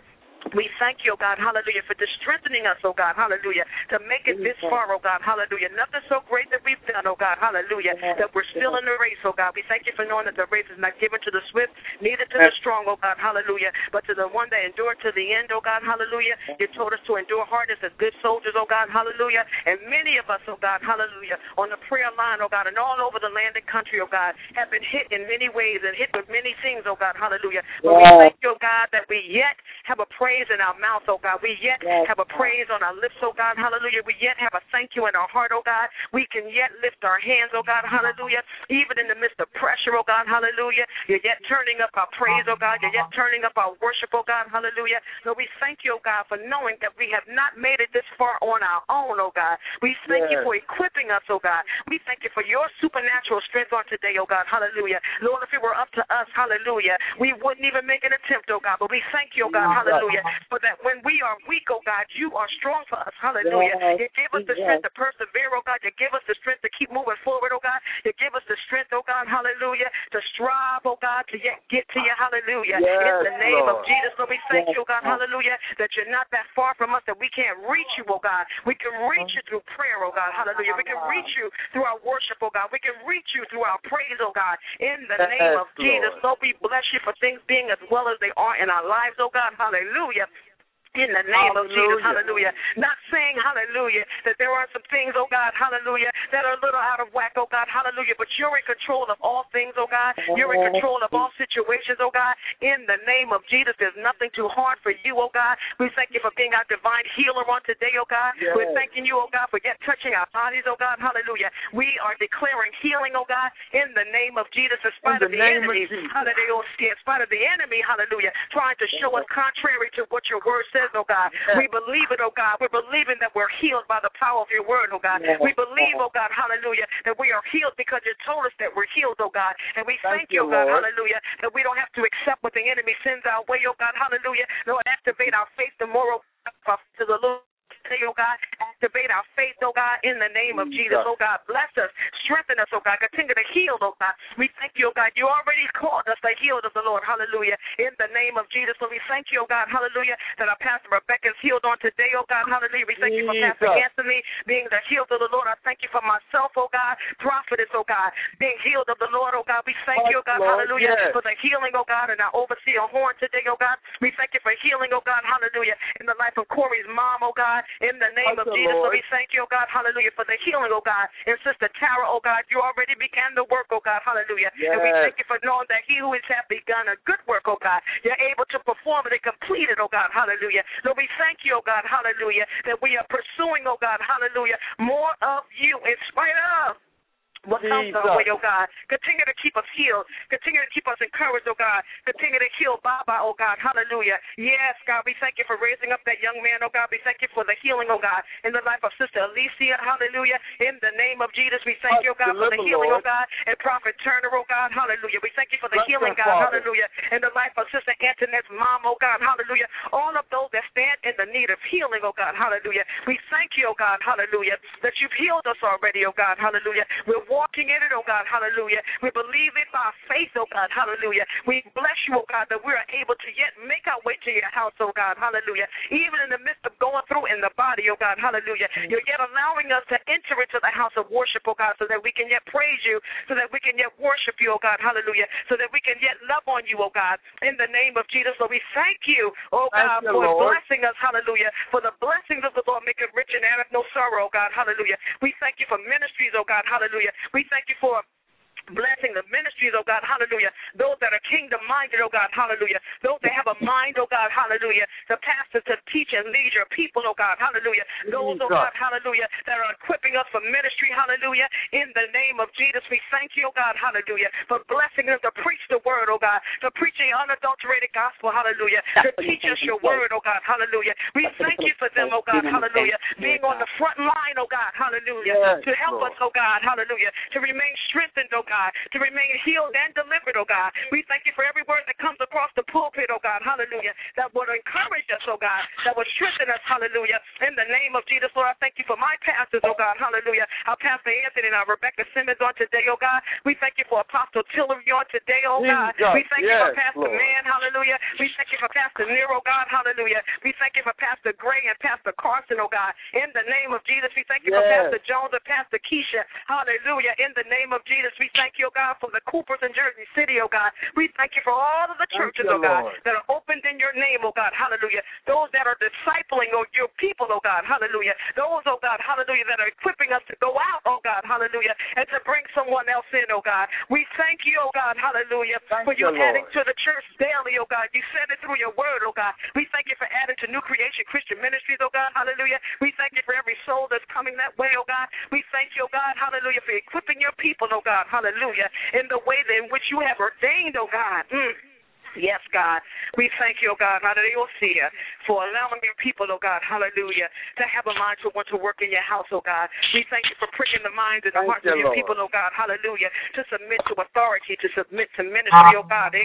We thank you, oh God, hallelujah, for just strengthening us, oh God, hallelujah, to make it this far, oh God, hallelujah. Nothing so great that we've done, oh God, hallelujah, that we're still in the race, oh God. We thank you for knowing that the race is not given to the swift, neither to the strong, oh God, hallelujah, but to the one that endured to the end, oh God, hallelujah. You told us to endure hardness as good soldiers, oh God, hallelujah. And many of us, oh God, hallelujah, on the prayer line, oh God, and all over the land and country, oh God, have been hit in many ways and hit with many things, oh God, hallelujah. But we thank you, oh God, that we yet have a praise in our mouth, oh God. We yet yes. have a praise on our lips, oh God, hallelujah. We yet have a thank you in our heart, oh God. We can yet lift our hands, oh God, hallelujah. Even in the midst of pressure, oh God, hallelujah. You're yet turning up our praise, oh God. You're yet turning up our worship, oh God, hallelujah. So we thank you, oh God, for knowing that we have not made it this far on our own, oh God. We thank yes. you for equipping us, oh God. We thank you for your supernatural strength on today, oh God, hallelujah. Lord, if it were up to us, hallelujah, we wouldn't even make an attempt, oh God. But we thank you, oh God, hallelujah, for that when we are weak, oh God, you are strong for us. Hallelujah. Yes. You give us the yes. strength to persevere, oh God. You give us the strength to keep moving forward, oh God. You give us the strength, oh God, hallelujah, to strive, oh God, to yet get to you, hallelujah. Yes, in the name Lord. of Jesus. So we thank yes. you, oh God, hallelujah, that you're not that far from us, that we can't reach you, oh God. We can reach you through prayer, oh God, hallelujah. We can reach you through our worship, oh God. We can reach you through our praise, oh God, in the yes, name of Lord. Jesus. Lord, we bless you for things being as well as they are in our lives, oh God, hallelujah. In the name hallelujah. of Jesus, hallelujah. Not saying, hallelujah, that there are some things, oh God, hallelujah, that are a little out of whack, oh God, hallelujah, but you're in control of all things, oh God. You're in control of all situations, oh God. In the name of Jesus, there's nothing too hard for you, oh God. We thank you for being our divine healer on today, oh God. Yes. We're thanking you, oh God, for yet touching our bodies, oh God, hallelujah. We are declaring healing, oh God, in the name of Jesus, in spite in the of the enemy, hallelujah, in spite of the enemy, hallelujah, trying to show us contrary to what your word says, oh God. Yes. We believe it, oh God. We're believing that we're healed by the power of your word, oh God. Yes. We believe, oh God, hallelujah, that we are healed because you told us that we're healed, oh God. And we thank, thank you, oh God, Lord. hallelujah, that we don't have to accept what the enemy sends our way, oh God, hallelujah. Lord, activate our faith, the moral to the Lord. Oh God, activate our faith, oh God, in the name of Jesus, oh God, bless us, strengthen us, oh God, continue to heal, oh God. We thank you, oh God, you already called us the healed of the Lord, hallelujah, in the name of Jesus. So we thank you, oh God, hallelujah, that our Pastor Rebecca is healed on today, oh God, hallelujah. We thank you for Pastor Anthony being the healed of the Lord. I thank you for myself, oh God, prophetess, oh God, being healed of the Lord, oh God. We thank you, oh God, hallelujah, yes. for the healing, oh God, and our overseer Horn today, oh God. We thank you for healing, oh God, hallelujah, in the life of Corey's mom, oh God, in the name of Jesus. Lord. So we thank you, oh God, hallelujah, for the healing, oh God. And Sister Tara, oh God, you already began the work, oh God, hallelujah. Yes. And we thank you for knowing that he who has begun a good work, oh God, you're able to perform it and complete it, oh God, hallelujah. So we thank you, oh God, hallelujah, that we are pursuing, oh God, hallelujah, more of you in spite of what comes our way, oh God. Continue to keep us healed. Continue to keep us encouraged, oh God. Continue to heal Baba, oh God. Hallelujah. Yes, God, we thank you for raising up that young man, oh God. We thank you for the healing, oh God, in the life of Sister Alicia. Hallelujah. In the name of Jesus, we thank you, oh God, for the healing, oh God, and Prophet Turner, oh God. Hallelujah. We thank you for the healing, God. Hallelujah. In the life of Sister Antoinette's mom, oh God. Hallelujah. All of those that stand in the need of healing, oh God. Hallelujah. We thank you, oh God. Hallelujah, that you've healed us already, oh God. Hallelujah. We're walking in it, oh God, hallelujah. We believe it by faith, oh God, hallelujah. We bless you, oh God, that we are able to yet make our way to your house, oh God, hallelujah. Even in the midst of going through in the body, oh God, hallelujah. You're yet allowing us to enter into the house of worship, oh God, so that we can yet praise you, so that we can yet worship you, oh God, hallelujah, so that we can yet love on you, oh God, in the name of Jesus. So we thank you, oh God, you, for Lord. blessing us, hallelujah, for the blessings of the Lord make it rich and addeth no sorrow, oh God, hallelujah. We thank you for ministries, oh God, hallelujah. We thank you for blessing the ministries, oh God, hallelujah. Those that are kingdom-minded, oh God, hallelujah. Those that have a mind, oh God, hallelujah. The pastors to teach and lead your people, oh God, hallelujah. Those, oh God, hallelujah, that are equipping us for ministry, hallelujah. In the name of Jesus, we thank you, oh God, hallelujah, for blessing us to preach the word, oh God, to preach the unadulterated gospel, hallelujah, to teach us your word, oh God, hallelujah. We thank you for them, oh God, hallelujah, being on the front line, oh God, hallelujah, to help us, oh God, hallelujah, to remain strengthened, oh God, to remain healed and delivered, oh God. We thank you for every word that comes across the pulpit, Spirit, oh God, hallelujah, that would encourage us, oh God, that would strengthen us, hallelujah, in the name of Jesus. Lord, I thank you for my pastors, oh God, hallelujah, our Pastor Anthony and our Rebecca Simmons on today, oh God. We thank you for Apostle Tillery on today, oh God. Jesus, We thank yes, you for Pastor Lord. Mann, hallelujah. We thank you for Pastor Nero, God, hallelujah. We thank you for Pastor Gray and Pastor Carson, oh God, in the name of Jesus. We thank you Yes. for Pastor Jones and Pastor Keisha, hallelujah, in the name of Jesus. We thank you, oh God, for the Coopers in Jersey City, oh God. We thank you for all of the churches, you, oh God, Lord. that are opened in your name, oh God, hallelujah. Those that are discipling, oh, your people, oh God, hallelujah. Those, oh God, hallelujah, that are equipping us to go out, oh God, hallelujah, and to bring someone else in, oh God. We thank you, oh God, hallelujah, Thank for you you, adding Lord. to the church daily, oh God. You said it through your word, oh God. We thank you for adding to New Creation Christian Ministries, oh God, hallelujah. We thank you for every soul that's coming that way, oh God. We thank you, oh God, hallelujah, for equipping your people, oh God, hallelujah, in the way in which you have ordained, oh God. Mm. Yes, God. We thank you, oh God, hallelujah, for allowing your people, oh God, hallelujah, to have a mind to want to work in your house, oh God. We thank you for pricking the minds and the Thank hearts you, of your Lord. people, oh God, hallelujah, to submit to authority, to submit to ministry, oh God.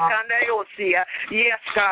Yes, God.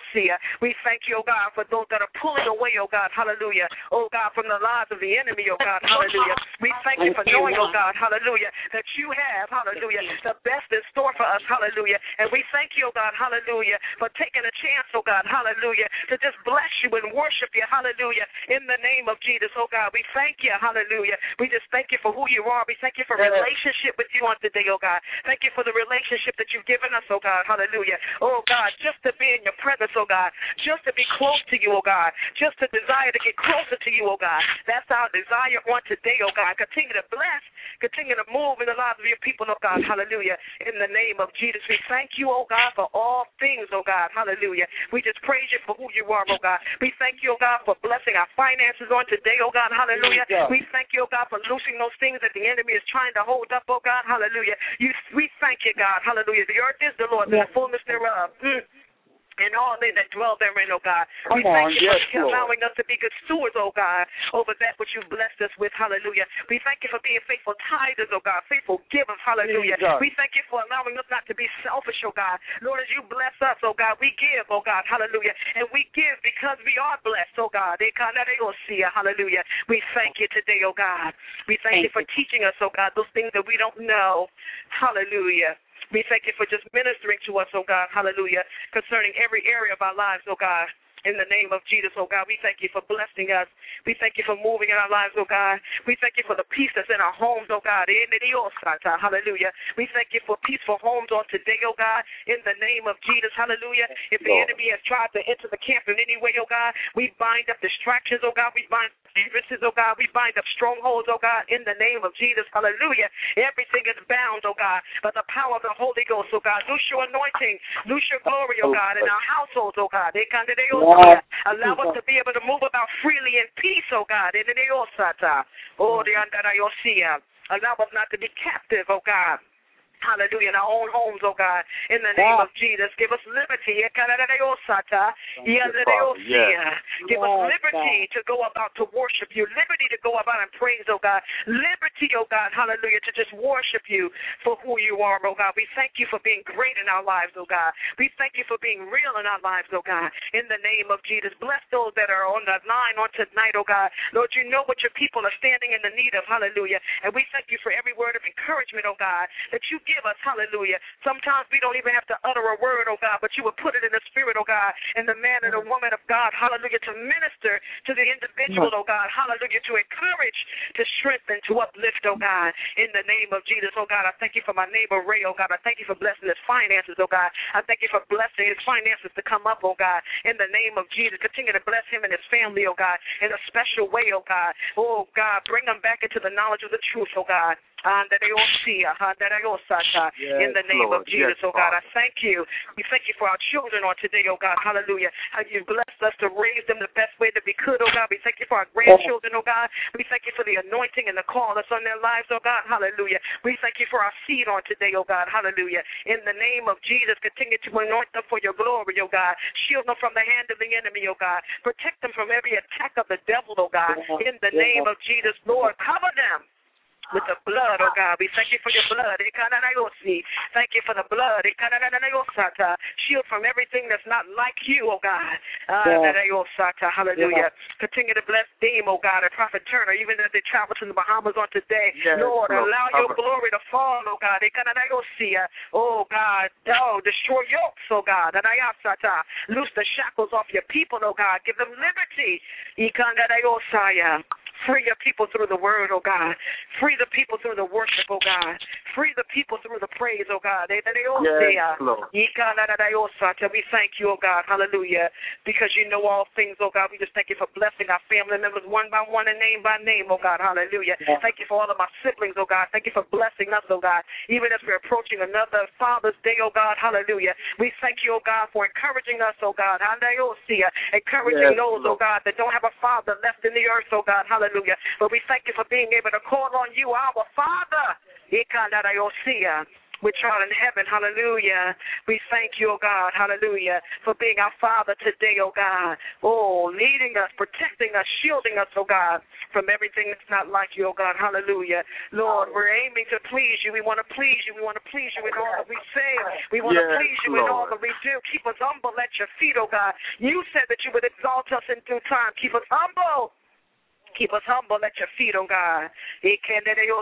We thank you, oh God, for those that are pulling away, oh God, hallelujah, oh God, from the lives of the enemy, oh God, hallelujah. We thank you for knowing, oh God, hallelujah, that you have, hallelujah, the best in store for us, hallelujah. And we thank you, oh God, hallelujah, hallelujah, for taking a chance, oh God, hallelujah, to just bless you and worship you, hallelujah, in the name of Jesus, oh God. We thank you, hallelujah. We just thank you for who you are. We thank you for Yes. relationship with you on today, oh God. Thank you for the relationship that you've given us, oh God, hallelujah. Oh God, just to be in your presence, oh God, just to be close to you, oh God, just to desire to get closer to you, oh God. That's our desire on today, oh God. Continue to bless, continue to move in the lives of your people, oh God, hallelujah, in the name of Jesus. We thank you, oh God, for all things, oh God, hallelujah. We just praise you for who you are, oh God. We thank you, oh God, for blessing our finances on today, oh God, hallelujah. Jesus. We thank you, oh God, for loosing those things that the enemy is trying to hold up, oh God, hallelujah. You, we thank you, God, hallelujah. The earth is the Lord, and the fullness thereof. Mm. And all they that dwell therein, oh God. We Come thank on, you yes, for Lord. allowing us to be good stewards, oh God, over that which you've blessed us with, hallelujah. We thank you for being faithful tithers, oh God, faithful givers, hallelujah. Jesus. We thank you for allowing us not to be selfish, oh God. Lord, as you bless us, oh God, we give, oh God, hallelujah. And we give because we are blessed, oh God. Hallelujah. We thank you today, oh God. We thank, thank you for you. teaching us, oh God, those things that we don't know. Hallelujah. We thank you for just ministering to us, oh God, hallelujah, concerning every area of our lives, oh God. In the name of Jesus, oh God, we thank you for blessing us. We thank you for moving in our lives, oh God. We thank you for the peace that's in our homes, oh God. Hallelujah. We thank you for peaceful homes on today, oh God. In the name of Jesus, hallelujah. If the enemy has tried to enter the camp in any way, oh God, we bind up distractions, oh God. We bind hindrances, oh God. We bind up strongholds, oh God. In the name of Jesus, hallelujah. Everything is bound, oh God, by the power of the Holy Ghost, oh God. Loose your anointing, loose your glory, oh God, in our households, oh God. Allow us to be able to move about freely in peace, oh God. In the name of Oh, the allow us not to be captive, oh God. Hallelujah, in our own homes, oh God, in the name yeah. of Jesus. Give us liberty. Give us liberty to go about to worship you, liberty to go about and praise, oh God, liberty, oh God, hallelujah, to just worship you for who you are, oh God. We thank you for being great in our lives, oh God. We thank you for being real in our lives, oh God, in the name of Jesus. Bless those that are on the line on tonight, oh God. Lord, you know what your people are standing in the need of, hallelujah, and we thank you for every word of encouragement, oh God, that you give us, hallelujah. Sometimes we don't even have to utter a word, oh God, but you will put it in the spirit, oh God, and the man and the woman of God, hallelujah, to minister to the individual, oh God, hallelujah, to encourage, to strengthen, to uplift, oh God, in the name of Jesus, oh God. I thank you for my neighbor Ray, oh God. I thank you for blessing his finances, oh God. I thank you for blessing his finances to come up, oh God, in the name of Jesus. Continue to bless him and his family, oh God, in a special way, oh God. Oh God, bring them back into the knowledge of the truth, oh God. Yes, in the name Lord. of Jesus, yes, oh God, I thank you. We thank you for our children on today, oh God, hallelujah. How you blessed us to raise them the best way that we could, oh God. We thank you for our grandchildren, oh God. We thank you for the anointing and the call that's on their lives, oh God, hallelujah. We thank you for our seed on today, oh God, hallelujah. In the name of Jesus, continue to anoint them for your glory, oh God. Shield them from the hand of the enemy, oh God. Protect them from every attack of the devil, oh God. In the name of Jesus, Lord, cover them with the blood, oh God. We thank you for your blood. Thank you for the blood. Shield from everything that's not like you, oh God. Hallelujah. Continue to bless Deem, oh God, and Prophet Turner, even as they travel to the Bahamas on today. Yes, Lord, Lord, allow cover. your glory to fall, oh God. Oh God, oh, destroy yokes, oh God. Loose the shackles off your people, oh God. Give them liberty. Free your people through the word, oh God. Free the people through the worship, oh God. Free the people through the praise, oh God. Yes, Lord. We thank you, oh God. Hallelujah. Because you know all things, oh God. We just thank you for blessing our family members one by one and name by name, oh God. Hallelujah. Yes. Thank you for all of my siblings, oh God. Thank you for blessing us, oh God. Even as we're approaching another Father's Day, oh God. Hallelujah. We thank you, oh God, for encouraging us, oh God. Hallelujah. Encouraging Yes, those, oh Lord. God, that don't have a father left in the earth, oh God. Hallelujah. But we thank you for being able to call on you, our Father. Which art in heaven, hallelujah. We thank you, oh God, hallelujah, for being our Father today, oh God. Oh, leading us, protecting us, shielding us, oh God, from everything that's not like you, oh God, hallelujah. Lord, we're aiming to please you. We want to please you. We want to please you in all that we say. We want Yes, to please you in all Lord. that we do. Keep us humble at your feet, oh God. You said that you would exalt us in due time. Keep us humble. Keep us humble at your feet, oh God. Continue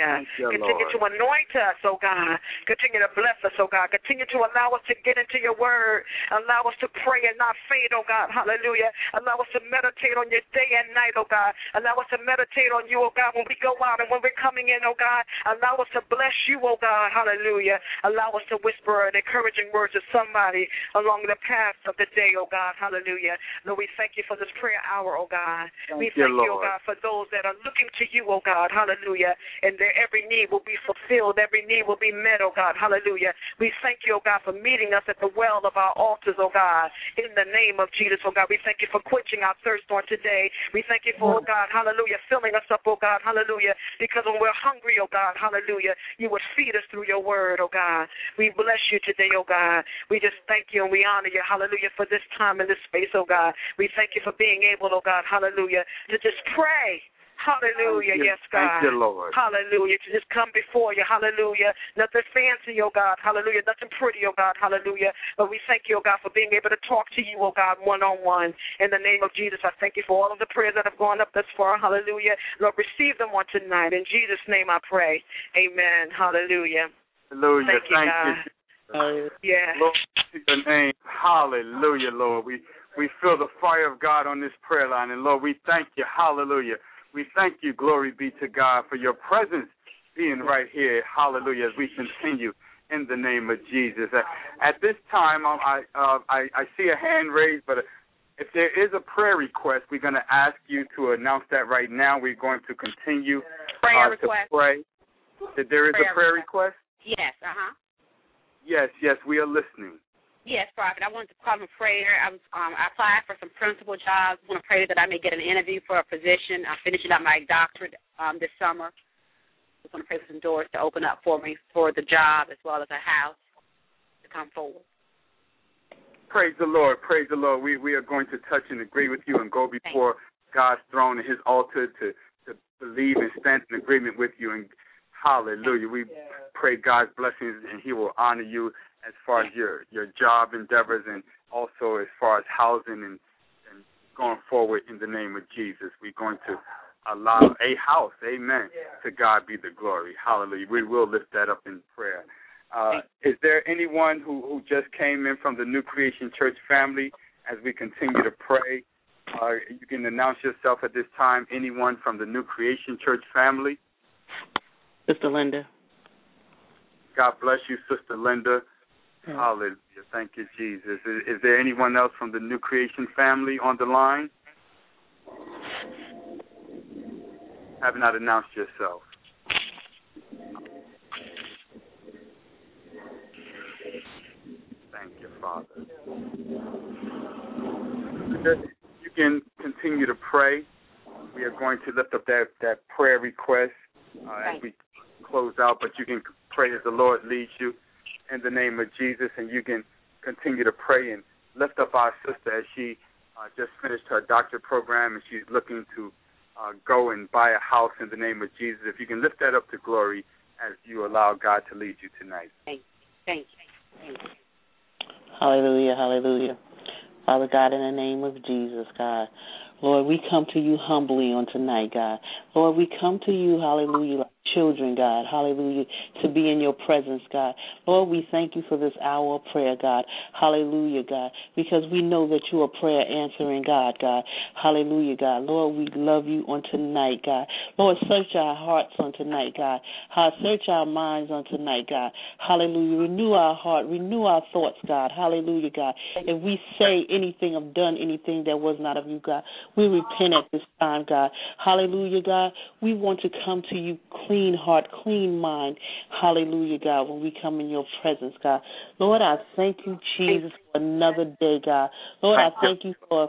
to anoint us, oh God. Continue to bless us, oh God. Continue to allow us to get into your word. Allow us to pray and not faint, oh God. Hallelujah. Allow us to meditate on your day and night, oh God. Allow us to meditate on you, oh God, when we go out and when we're coming in, oh God. Allow us to bless you, oh God. Hallelujah. Allow us to whisper an encouraging word to somebody along the path of the day, oh God. Hallelujah. Lord, we thank you for this prayer hour, oh God. Thank we you, thank you, oh Lord. God, for those that are looking to you, oh God, hallelujah, and their every need will be fulfilled, every need will be met, oh God, hallelujah. We thank you, oh God, for meeting us at the well of our altars, oh God, in the name of Jesus, oh God. We thank you for quenching our thirst on today. We thank you for, oh God, hallelujah, filling us up, oh God, hallelujah, because when we're hungry, oh God, hallelujah, you would feed us through your word, oh God. We bless you today, oh God. We just thank you and we honor you, hallelujah, for this time and this space, oh God. We thank you for being able, oh God, hallelujah, to just pray. Hallelujah, Thank you. yes, God. Thank you, Lord. Hallelujah, to just come before you, hallelujah. Nothing fancy, oh God, hallelujah. Nothing pretty, oh God, hallelujah. But we thank you, oh God, for being able to talk to you, oh God, one-on-one. In the name of Jesus, I thank you for all of the prayers that have gone up thus far, hallelujah. Lord, receive them on tonight. In Jesus' name I pray. Amen, hallelujah. Hallelujah. Thank you, Thank God. you. Yeah. Lord, to your name. Hallelujah, Lord. We we feel the fire of God on this prayer line. And, Lord, we thank you. Hallelujah. We thank you, glory be to God, for your presence being right here. Hallelujah, as we continue in the name of Jesus. At this time, um, I, uh, I, I see a hand raised, but if there is a prayer request, we're going to ask you to announce that right now. We're going to continue prayer uh, to request. pray. That there is prayer a prayer request? request? Yes, uh-huh. Yes, yes, we are listening. Yes, Prophet. I wanted to call in prayer. I was um, I applied for some principal jobs. I want to pray that I may get an interview for a position. I'm finishing up my doctorate um, this summer. I just want to pray for some doors to open up for me for the job as well as a house to come forward. Praise the Lord. Praise the Lord. We we are going to touch and agree with you and go before God's throne and his altar to, to believe and stand in agreement with you. And hallelujah. We pray God's blessings and he will honor you as far as your, your job endeavors and also as far as housing and, and going forward in the name of Jesus. We're going to allow a house, amen, to God be the glory. Hallelujah. We will lift that up in prayer. Uh, is there anyone who, who just came in from the New Creation Church family as we continue to pray? Uh, you can announce yourself at this time. Anyone from the New Creation Church family? Sister Linda. God bless you, Sister Linda. Hallelujah. Thank you, Jesus. Is, is there anyone else from the New Creation family on the line? Have not announced yourself. Thank you, Father. You can continue to pray. We are going to lift up that, that prayer request uh, as we close out, but you can pray as the Lord leads you. In the name of Jesus, and you can continue to pray and lift up our sister as she uh, just finished her doctorate program and she's looking to uh, go and buy a house in the name of Jesus. If you can lift that up to glory as you allow God to lead you tonight. Thank you. Thank you. Thank you. Hallelujah, hallelujah. Father God, in the name of Jesus, God, Lord, we come to you humbly on tonight, God. Lord, we come to you, hallelujah, like children, God, hallelujah, to be in your presence, God. Lord, we thank you for this hour of prayer, God, hallelujah, God, because we know that you are prayer answering God, God, hallelujah, God. Lord, we love you on tonight, God. Lord, search our hearts on tonight, God. Search our minds on tonight, God, hallelujah. Renew our heart, renew our thoughts, God, hallelujah, God. If we say anything or done anything that was not of you, God, we repent at this time, God. Hallelujah, God. We want to come to you clean heart, clean mind. Hallelujah, God, when we come in your presence, God. Lord, I thank you, Jesus, for another day, God. Lord, I thank you for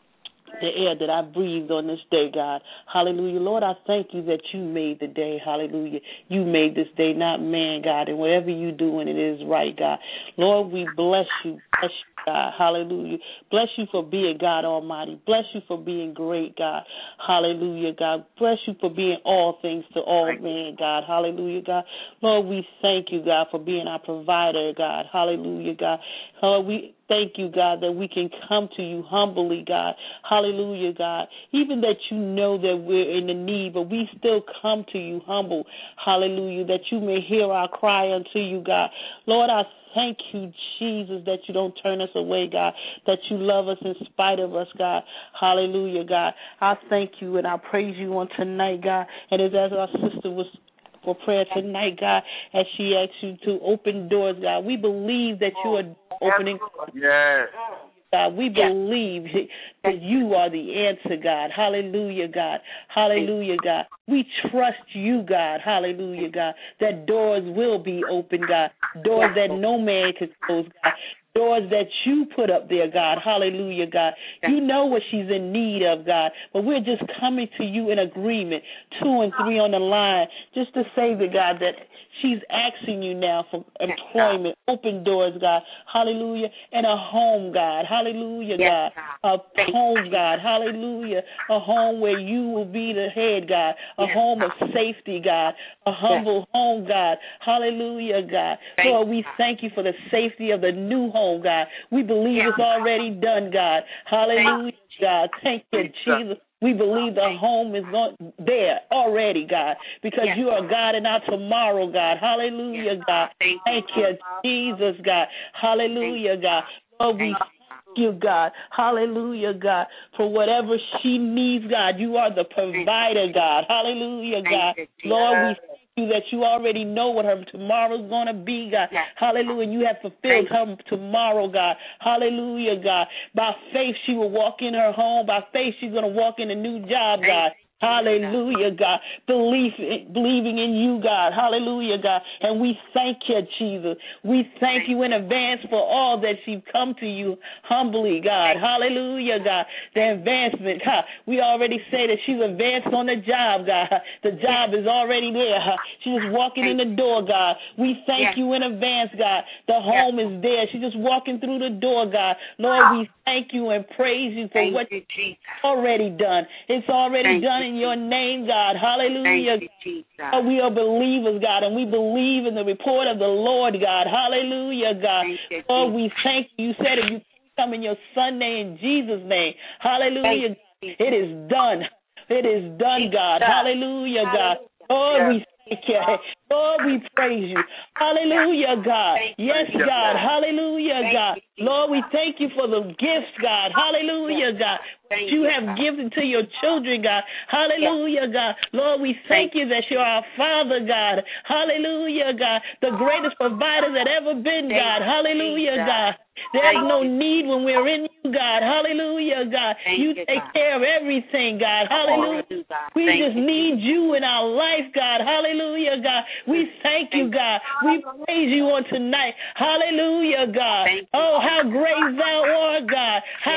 the air that I breathed on this day, God. Hallelujah. Lord, I thank you that you made the day. Hallelujah. You made this day, not man, God. And whatever you do, and it is right, God. Lord, we bless you. Bless you, God. Hallelujah. Bless you for being God Almighty. Bless you for being great, God. Hallelujah, God. Bless you for being all things to all men, God. Hallelujah, God. Lord, we thank you, God, for being our provider, God. Hallelujah, God. Lord, we thank you, God, that we can come to you humbly, God. Hallelujah, God. Even that you know that we're in the need, but we still come to you humble. Hallelujah, that you may hear our cry unto you, God. Lord, I thank you, Jesus, that you don't turn us away, God, that you love us in spite of us, God. Hallelujah, God. I thank you and I praise you on tonight, God. And as our sister was for prayer tonight, God, as she asked you to open doors, God, we believe that you are opening. Yes. God, we believe that you are the answer, God. Hallelujah, God. Hallelujah, God. We trust you, God. Hallelujah, God. That doors will be open, God. Doors that no man can close, God. Doors that you put up there, God. Hallelujah, God. You know what she's in need of, God. But we're just coming to you in agreement, two and three on the line, just to say that, God, that she's asking you now for employment, open doors, God. Hallelujah. And a home, God. Hallelujah, God. A home, God. Hallelujah. A home where you will be the head, God. A home of safety, God. A humble home, God. Hallelujah, God. Lord, we thank you for the safety of the new home, God. We believe it's already done, God. Hallelujah, God. Thank you, Jesus. We believe the home is on there already, God, because you are God in our tomorrow, God. Hallelujah, God. Thank you, Jesus, God. Hallelujah, God. Lord, we thank you, God. Hallelujah, God. For whatever she needs, God, you are the provider, God. Hallelujah, God. Lord, we thank you that you already know what her tomorrow's going to be, God. Hallelujah. And you have fulfilled her tomorrow, God. Hallelujah, God. By faith, she will walk in her home. By faith, she's going to walk in a new job, God. Hallelujah, God. Belief, believing in you, God. Hallelujah, God. And we thank you, Jesus. We thank you in advance for all that she's come to you humbly, God. Hallelujah, God. The advancement, God. We already say that she's advanced on the job, God. The job is already there. She's just walking in the door, God. We thank you in advance, God. The home is there. She's just walking through the door, God. Lord, we thank you and praise you for what you've already done. It's already done in your name, God. Hallelujah. God, we are believers, God, and we believe in the report of the Lord, God. Hallelujah, God. Lord, we thank you. You said if you come in your Son's name, in Jesus' name. Hallelujah. It is done. It is done, God. Hallelujah, God. Lord, we thank you. Lord, we praise you. Hallelujah, God. Yes, God. Hallelujah, God. Lord, we thank you for the gifts, God. Hallelujah, God. You have given to your children, God. Hallelujah, God. Lord, we thank you that you're our Father, God. Hallelujah, God. The greatest provider that ever been, God. Hallelujah, God. There's no need when we're in you, God. Hallelujah, God. You take care of everything, God. Hallelujah. We just need you in our life, God. Hallelujah, God. We thank you, God. We praise you on tonight. Hallelujah, God. Oh, how great thou art, God. How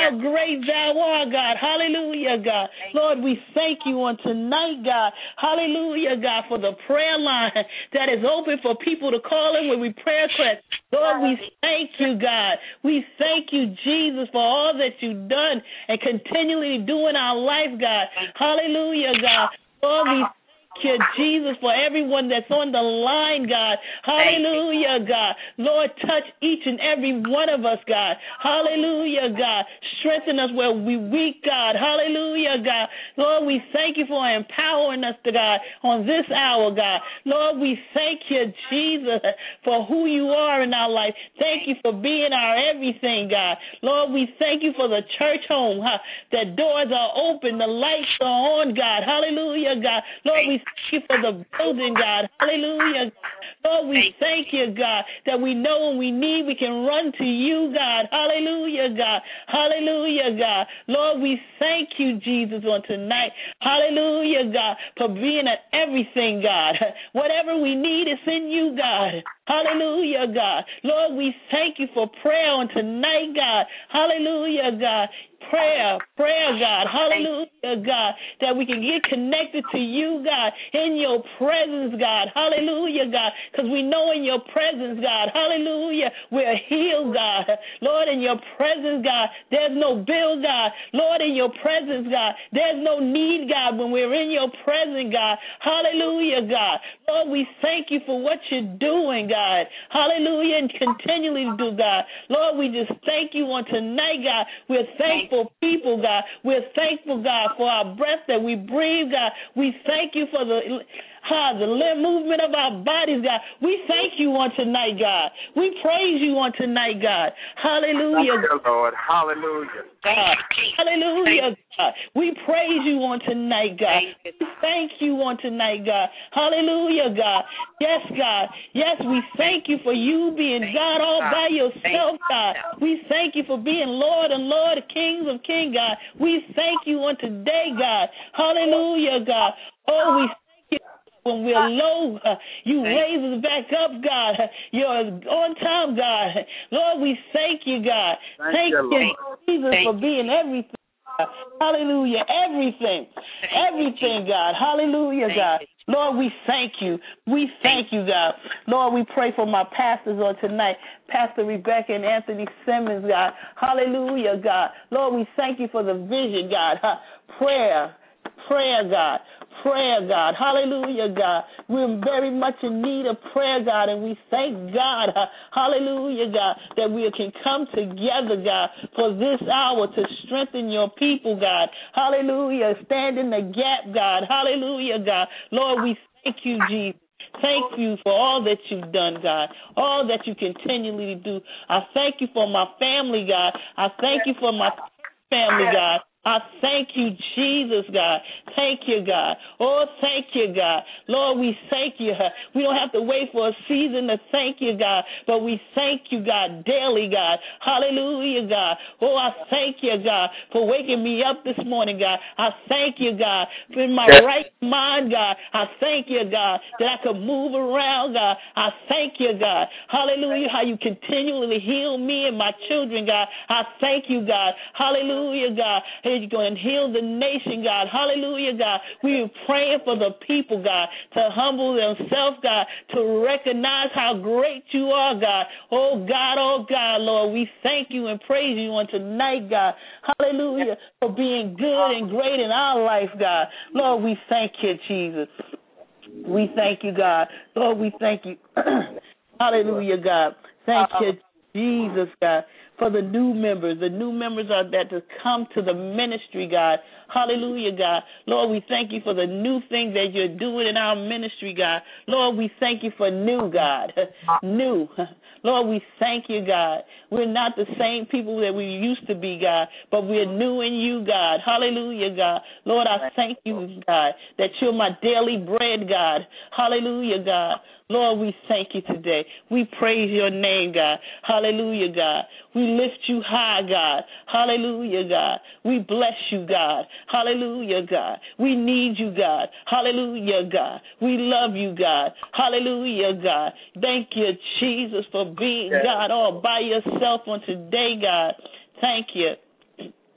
how great thou art, God. Hallelujah, God. Lord, we thank you on tonight, God. Hallelujah, God, for the prayer line that is open for people to call in when we prayer request. Lord, we thank you, God. We thank you, Jesus, for all that you've done and continually do in our life, God. Hallelujah, God. Lord, we you, Jesus, for everyone that's on the line, God. Hallelujah, God. Lord, touch each and every one of us, God. Hallelujah, God. Strengthen us where we weak, God. Hallelujah, God. Lord, we thank you for empowering us, to God, on this hour, God. Lord, we thank you, Jesus, for who you are in our life. Thank you for being our everything, God. Lord, we thank you for the church home, huh? The doors are open, the lights are on, God. Hallelujah, God. Lord, we thank you for the building, God. Hallelujah. Lord, we thank you, God, that we know when we need, we can run to you, God. Hallelujah, God. Hallelujah, God. Lord, we thank you, Jesus, on tonight. Hallelujah, God, for being at everything, God. Whatever we need is in you, God. Hallelujah, God. Lord, we thank you for prayer on tonight, God. Hallelujah, God. Prayer, prayer, God. Hallelujah, God, that we can get connected to you, God, in your presence, God. Hallelujah, God, because we know in your presence, God, hallelujah, we're healed, God. Lord, in your presence, God, there's no bill, God. Lord, in your presence, God, there's no need, God, when we're in your presence, God. Hallelujah, God. Lord, we thank you for what you're doing, God. Hallelujah, and continually do, God. Lord, we just thank you on tonight, God. We're thankful people, God. We're thankful, God, for our breath that we breathe, God. We thank you for the uh, the limb movement of our bodies, God. We thank you on tonight, God. We praise you on tonight, God. Hallelujah. Thank you, Lord. Hallelujah. God. Hallelujah, God. We praise you on tonight, God. We thank you on tonight, God. Hallelujah, God. Yes, God. Yes, we thank you for you being God all by yourself, God. We thank you for being Lord and Lord, Kings of Kings, God. We thank you on today, God. Hallelujah, God. Oh, we thank you. When we're low, uh, you raise us back up, God. You're on time, God. Lord, we thank you, God. Thank, thank you, you Jesus, thank for being everything. God. Hallelujah. Everything. Everything, God. Hallelujah, God. Lord, we thank you. We thank you, God. Lord, we pray for my pastors on tonight, Pastor Rebecca and Anthony Simmons, God. Hallelujah, God. Lord, we thank you for the vision, God. Prayer. Prayer, God. Prayer, God. Hallelujah, God. We're very much in need of prayer, God, and we thank God, hallelujah, God, that we can come together, God, for this hour to strengthen your people, God. Hallelujah. Stand in the gap, God. Hallelujah, God. Lord, we thank you, Jesus. Thank you for all that you've done, God, all that you continually do. I thank you for my family, God. I thank you for my family, God. I thank you, Jesus, God. Thank you, God. Oh, thank you, God. Lord, we thank you. We don't have to wait for a season to thank you, God, but we thank you, God, daily, God. Hallelujah, God. Oh, I thank you, God, for waking me up this morning, God. I thank you, God, for in my right mind, God. I thank you, God, that I could move around, God. I thank you, God. Hallelujah, how you continually heal me and my children, God. I thank you, God. Hallelujah, God. You're going to heal the nation, God. Hallelujah, God. We are praying for the people, God, to humble themselves, God, to recognize how great you are, God. Oh, God, oh, God, Lord, we thank you and praise you on tonight, God. Hallelujah, for being good and great in our life, God. Lord, we thank you, Jesus. We thank you, God. Lord, we thank you. Hallelujah, God. Thank you, Jesus, God, for the new members. The new members are that to come to the ministry, God. Hallelujah, God. Lord, we thank you for the new thing that you're doing in our ministry, God. Lord, we thank you for new, God. New. Lord, we thank you, God. We're not the same people that we used to be, God, but we're new in you, God. Hallelujah, God. Lord, I thank you, God, that you're my daily bread, God. Hallelujah, God. Lord, we thank you today. We praise your name, God. Hallelujah, God. We lift you high, God. Hallelujah, God. We bless you, God. Hallelujah, God. We need you, God. Hallelujah, God. We love you, God. Hallelujah, God. Thank you, Jesus, for being God all by yourself on today, God. Thank you.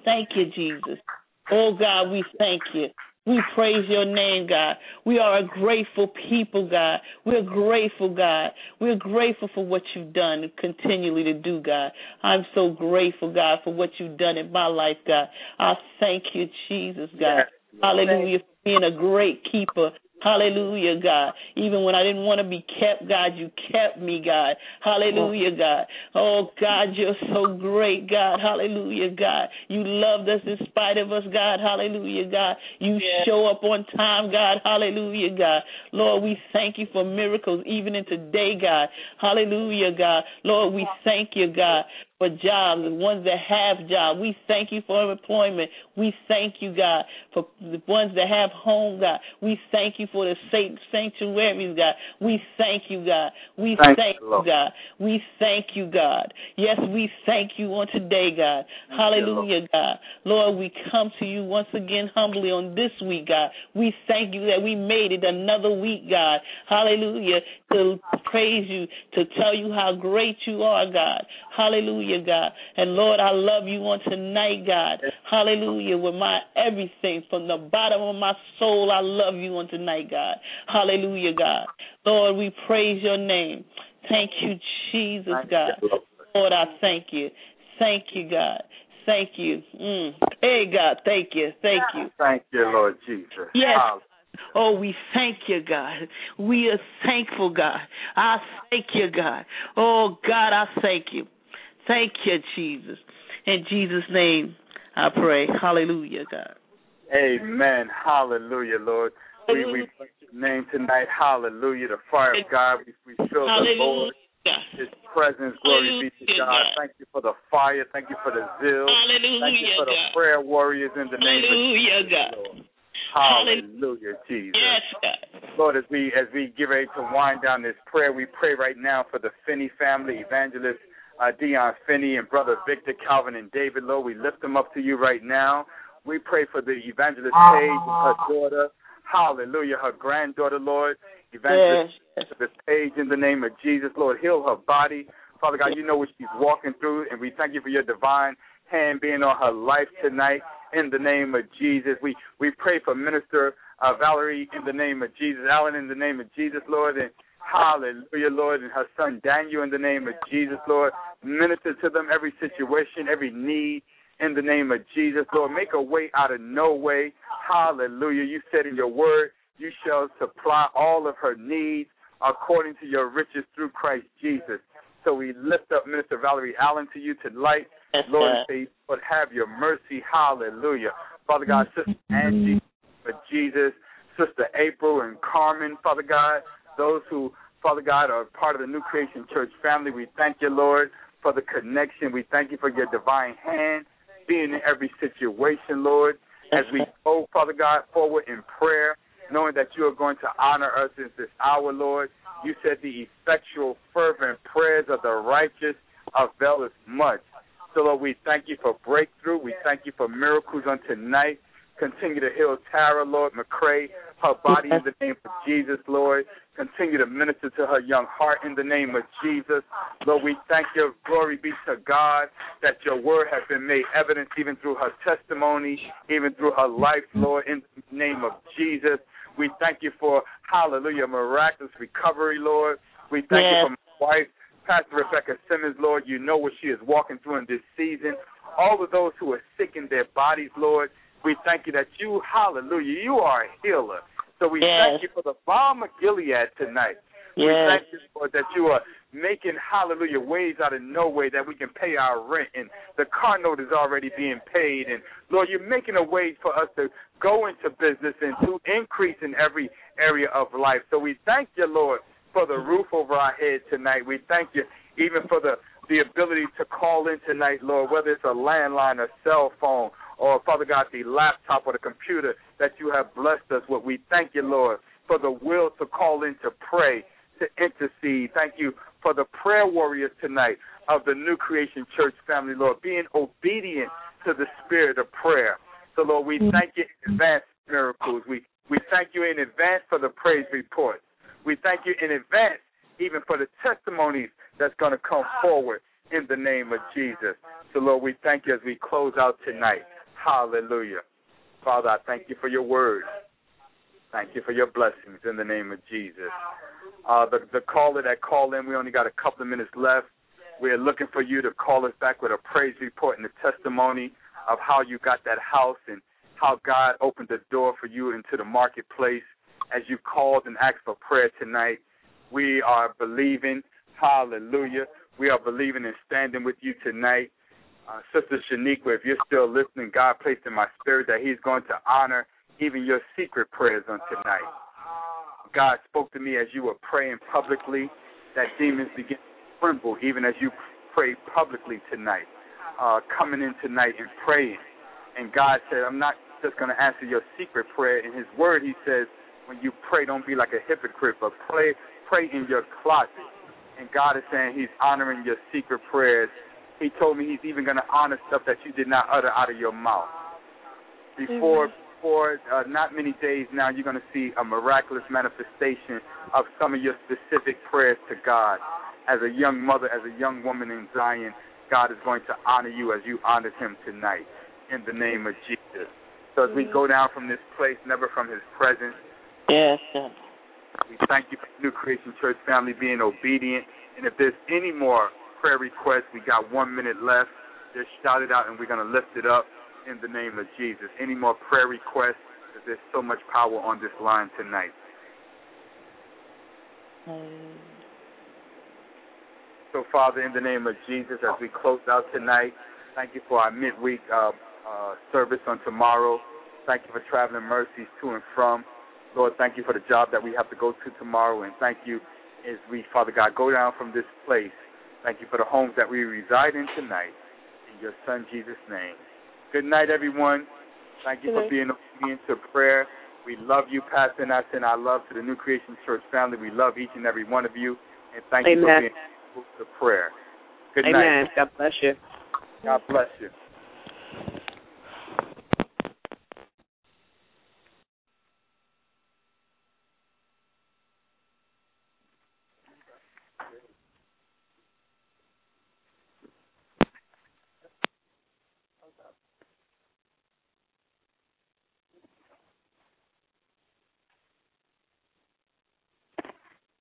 thank you, Jesus. Oh, God, we thank you. We praise your name, God. We are a grateful people, God. We're grateful, God. We're grateful for what you've done and continually to do, God. I'm so grateful, God, for what you've done in my life, God. I thank you, Jesus, God. Hallelujah, for being a great keeper. Hallelujah, God. Even when I didn't want to be kept, God, you kept me, God. Hallelujah, God. Oh, God, you're so great, God. Hallelujah, God. You loved us in spite of us, God. Hallelujah, God. You show up on time, God. Hallelujah, God. Lord, we thank you for miracles even in today, God. Hallelujah, God. Lord, we thank you, God, for jobs, the ones that have jobs. We thank you for employment. We thank you, God, for the ones that have home, God. We thank you for the sanctuaries, God. We thank you, God. We thank, thank you, God. We thank you, God. Yes, we thank you on today, God. Thank Hallelujah, you, God. Lord, we come to you once again humbly on this week, God. We thank you that we made it another week, God. Hallelujah, to praise you, to tell you how great you are, God. Hallelujah, God. And Lord, I love you on tonight, God. Hallelujah, with my everything from the bottom of my soul, I love you on tonight, God. Hallelujah, God. Lord, we praise your name. Thank you, Jesus, God. Lord, I thank you. Thank you, God. Thank you. Mm. Hey, God, thank you. Thank you. Thank you, Lord Jesus. Yes. Oh, we thank you, God. We are thankful, God. I thank you, God. Oh, God, I thank you. Thank you, Jesus. In Jesus' name, I pray. Hallelujah, God. Amen. Hallelujah, Lord. We, we bless your name tonight. Hallelujah. The fire of God. We, we feel the Lord. His presence. Glory be to God. Thank you for the fire. Thank you for the zeal. Hallelujah, Thank you for the prayer warriors in the name Hallelujah, of Jesus, God. Lord. Hallelujah, Jesus. Yes, God. Lord, as we as we get ready to wind down this prayer, we pray right now for the Finney family, Evangelist uh, Dion Finney and Brother Victor, Calvin, and David. Lord, we lift them up to you right now. We pray for the Evangelist Paige, her daughter. Hallelujah, her granddaughter, Lord. Evangelist yes. Paige, in the name of Jesus, Lord, heal her body. Father God, you know what she's walking through, and we thank you for your divine hand being on her life tonight. In the name of Jesus, we, we pray for Minister uh, Valerie in the name of Jesus, Allen in the name of Jesus, Lord, and hallelujah, Lord, and her son Daniel in the name of Jesus, Lord. Minister to them every situation, every need in the name of Jesus, Lord. Make a way out of no way. Hallelujah. You said in your word, you shall supply all of her needs according to your riches through Christ Jesus. So we lift up Minister Valerie Allen to you tonight. Yes, Lord, say, Lord, have your mercy. Hallelujah. Father God, Sister Angie, for Jesus, Sister April and Carmen, Father God, those who, Father God, are part of the New Creation Church family, we thank you, Lord, for the connection. We thank you for your divine hand being in every situation, Lord, as we go, Father God, forward in prayer, knowing that you are going to honor us in this hour, Lord. You said the effectual, fervent prayers of the righteous availeth much. So, Lord, we thank you for breakthrough. We thank you for miracles on tonight. Continue to heal Tara, Lord, McCray, her body in the name of Jesus, Lord. Continue to minister to her young heart in the name of Jesus. Lord, we thank you. Glory be to God that your word has been made evident even through her testimony, even through her life, Lord, in the name of Jesus. We thank you for, hallelujah, miraculous recovery, Lord. We thank yes. you for my wife, Pastor Rebecca Simmons, Lord. You know what she is walking through in this season. All of those who are sick in their bodies, Lord, we thank you that you, hallelujah, you are a healer. So we yes. thank you for the balm of Gilead tonight. Yes. We thank you, Lord, that you are making, hallelujah, ways out of no way that we can pay our rent, and the car note is already being paid. And, Lord, you're making a way for us to go into business and to increase in every area of life. So we thank you, Lord, for the roof over our head tonight. We thank you even for the, the ability to call in tonight, Lord, whether it's a landline, a cell phone, or, Father God, the laptop or the computer that you have blessed us with. We thank you, Lord, for the will to call in to pray, to intercede. Thank you for the prayer warriors tonight of the New Creation Church family, Lord, being obedient to the spirit of prayer. So, Lord, we thank you in advance for miracles. We, we thank you in advance for the praise reports. We thank you in advance even for the testimonies that's going to come forward in the name of Jesus. So, Lord, we thank you as we close out tonight. Hallelujah. Father, I thank you for your word. Thank you for your blessings in the name of Jesus. Uh, the, the caller that called in, we only got a couple of minutes left. We're looking for you to call us back with a praise report and a testimony of how you got that house and how God opened the door for you into the marketplace. As you called and asked for prayer tonight, we are believing, hallelujah, we are believing and standing with you tonight. Uh, Sister Shaniqua, if you're still listening, God placed in my spirit that he's going to honor even your secret prayers on tonight. God spoke to me as you were praying publicly that demons begin to tremble even as you prayed publicly tonight, uh, coming in tonight and praying. And God said, I'm not just going to answer your secret prayer. In his word, he says, when you pray, don't be like a hypocrite, but pray, pray in your closet. And God is saying he's honoring your secret prayers. He told me he's even going to honor stuff that you did not utter out of your mouth. Before, before uh, not many days now, you're going to see a miraculous manifestation of some of your specific prayers to God. As a young mother, as a young woman in Zion, God is going to honor you as you honored him tonight in the name of Jesus. So as we go down from this place, never from his presence, yes, sir. We thank you for the New Creation Church family being obedient. And if there's any more prayer requests, we got one minute left. Just shout it out, and we're going to lift it up in the name of Jesus. Any more prayer requests? Because there's so much power on this line tonight. Um. So, Father, in the name of Jesus, as we close out tonight, thank you for our midweek uh, uh, service on tomorrow. Thank you for traveling mercies to and from. Lord, thank you for the job that we have to go to tomorrow, and thank you as we, Father God, go down from this place. Thank you for the homes that we reside in tonight. In your Son, Jesus' name. Good night, everyone. Thank you for being obedient to prayer. We love you, Pastor, and I send our love to the New Creation Church family. We love each and every one of you, and thank Amen. you for being obedient to prayer. Good Amen. night. God bless you. God bless you.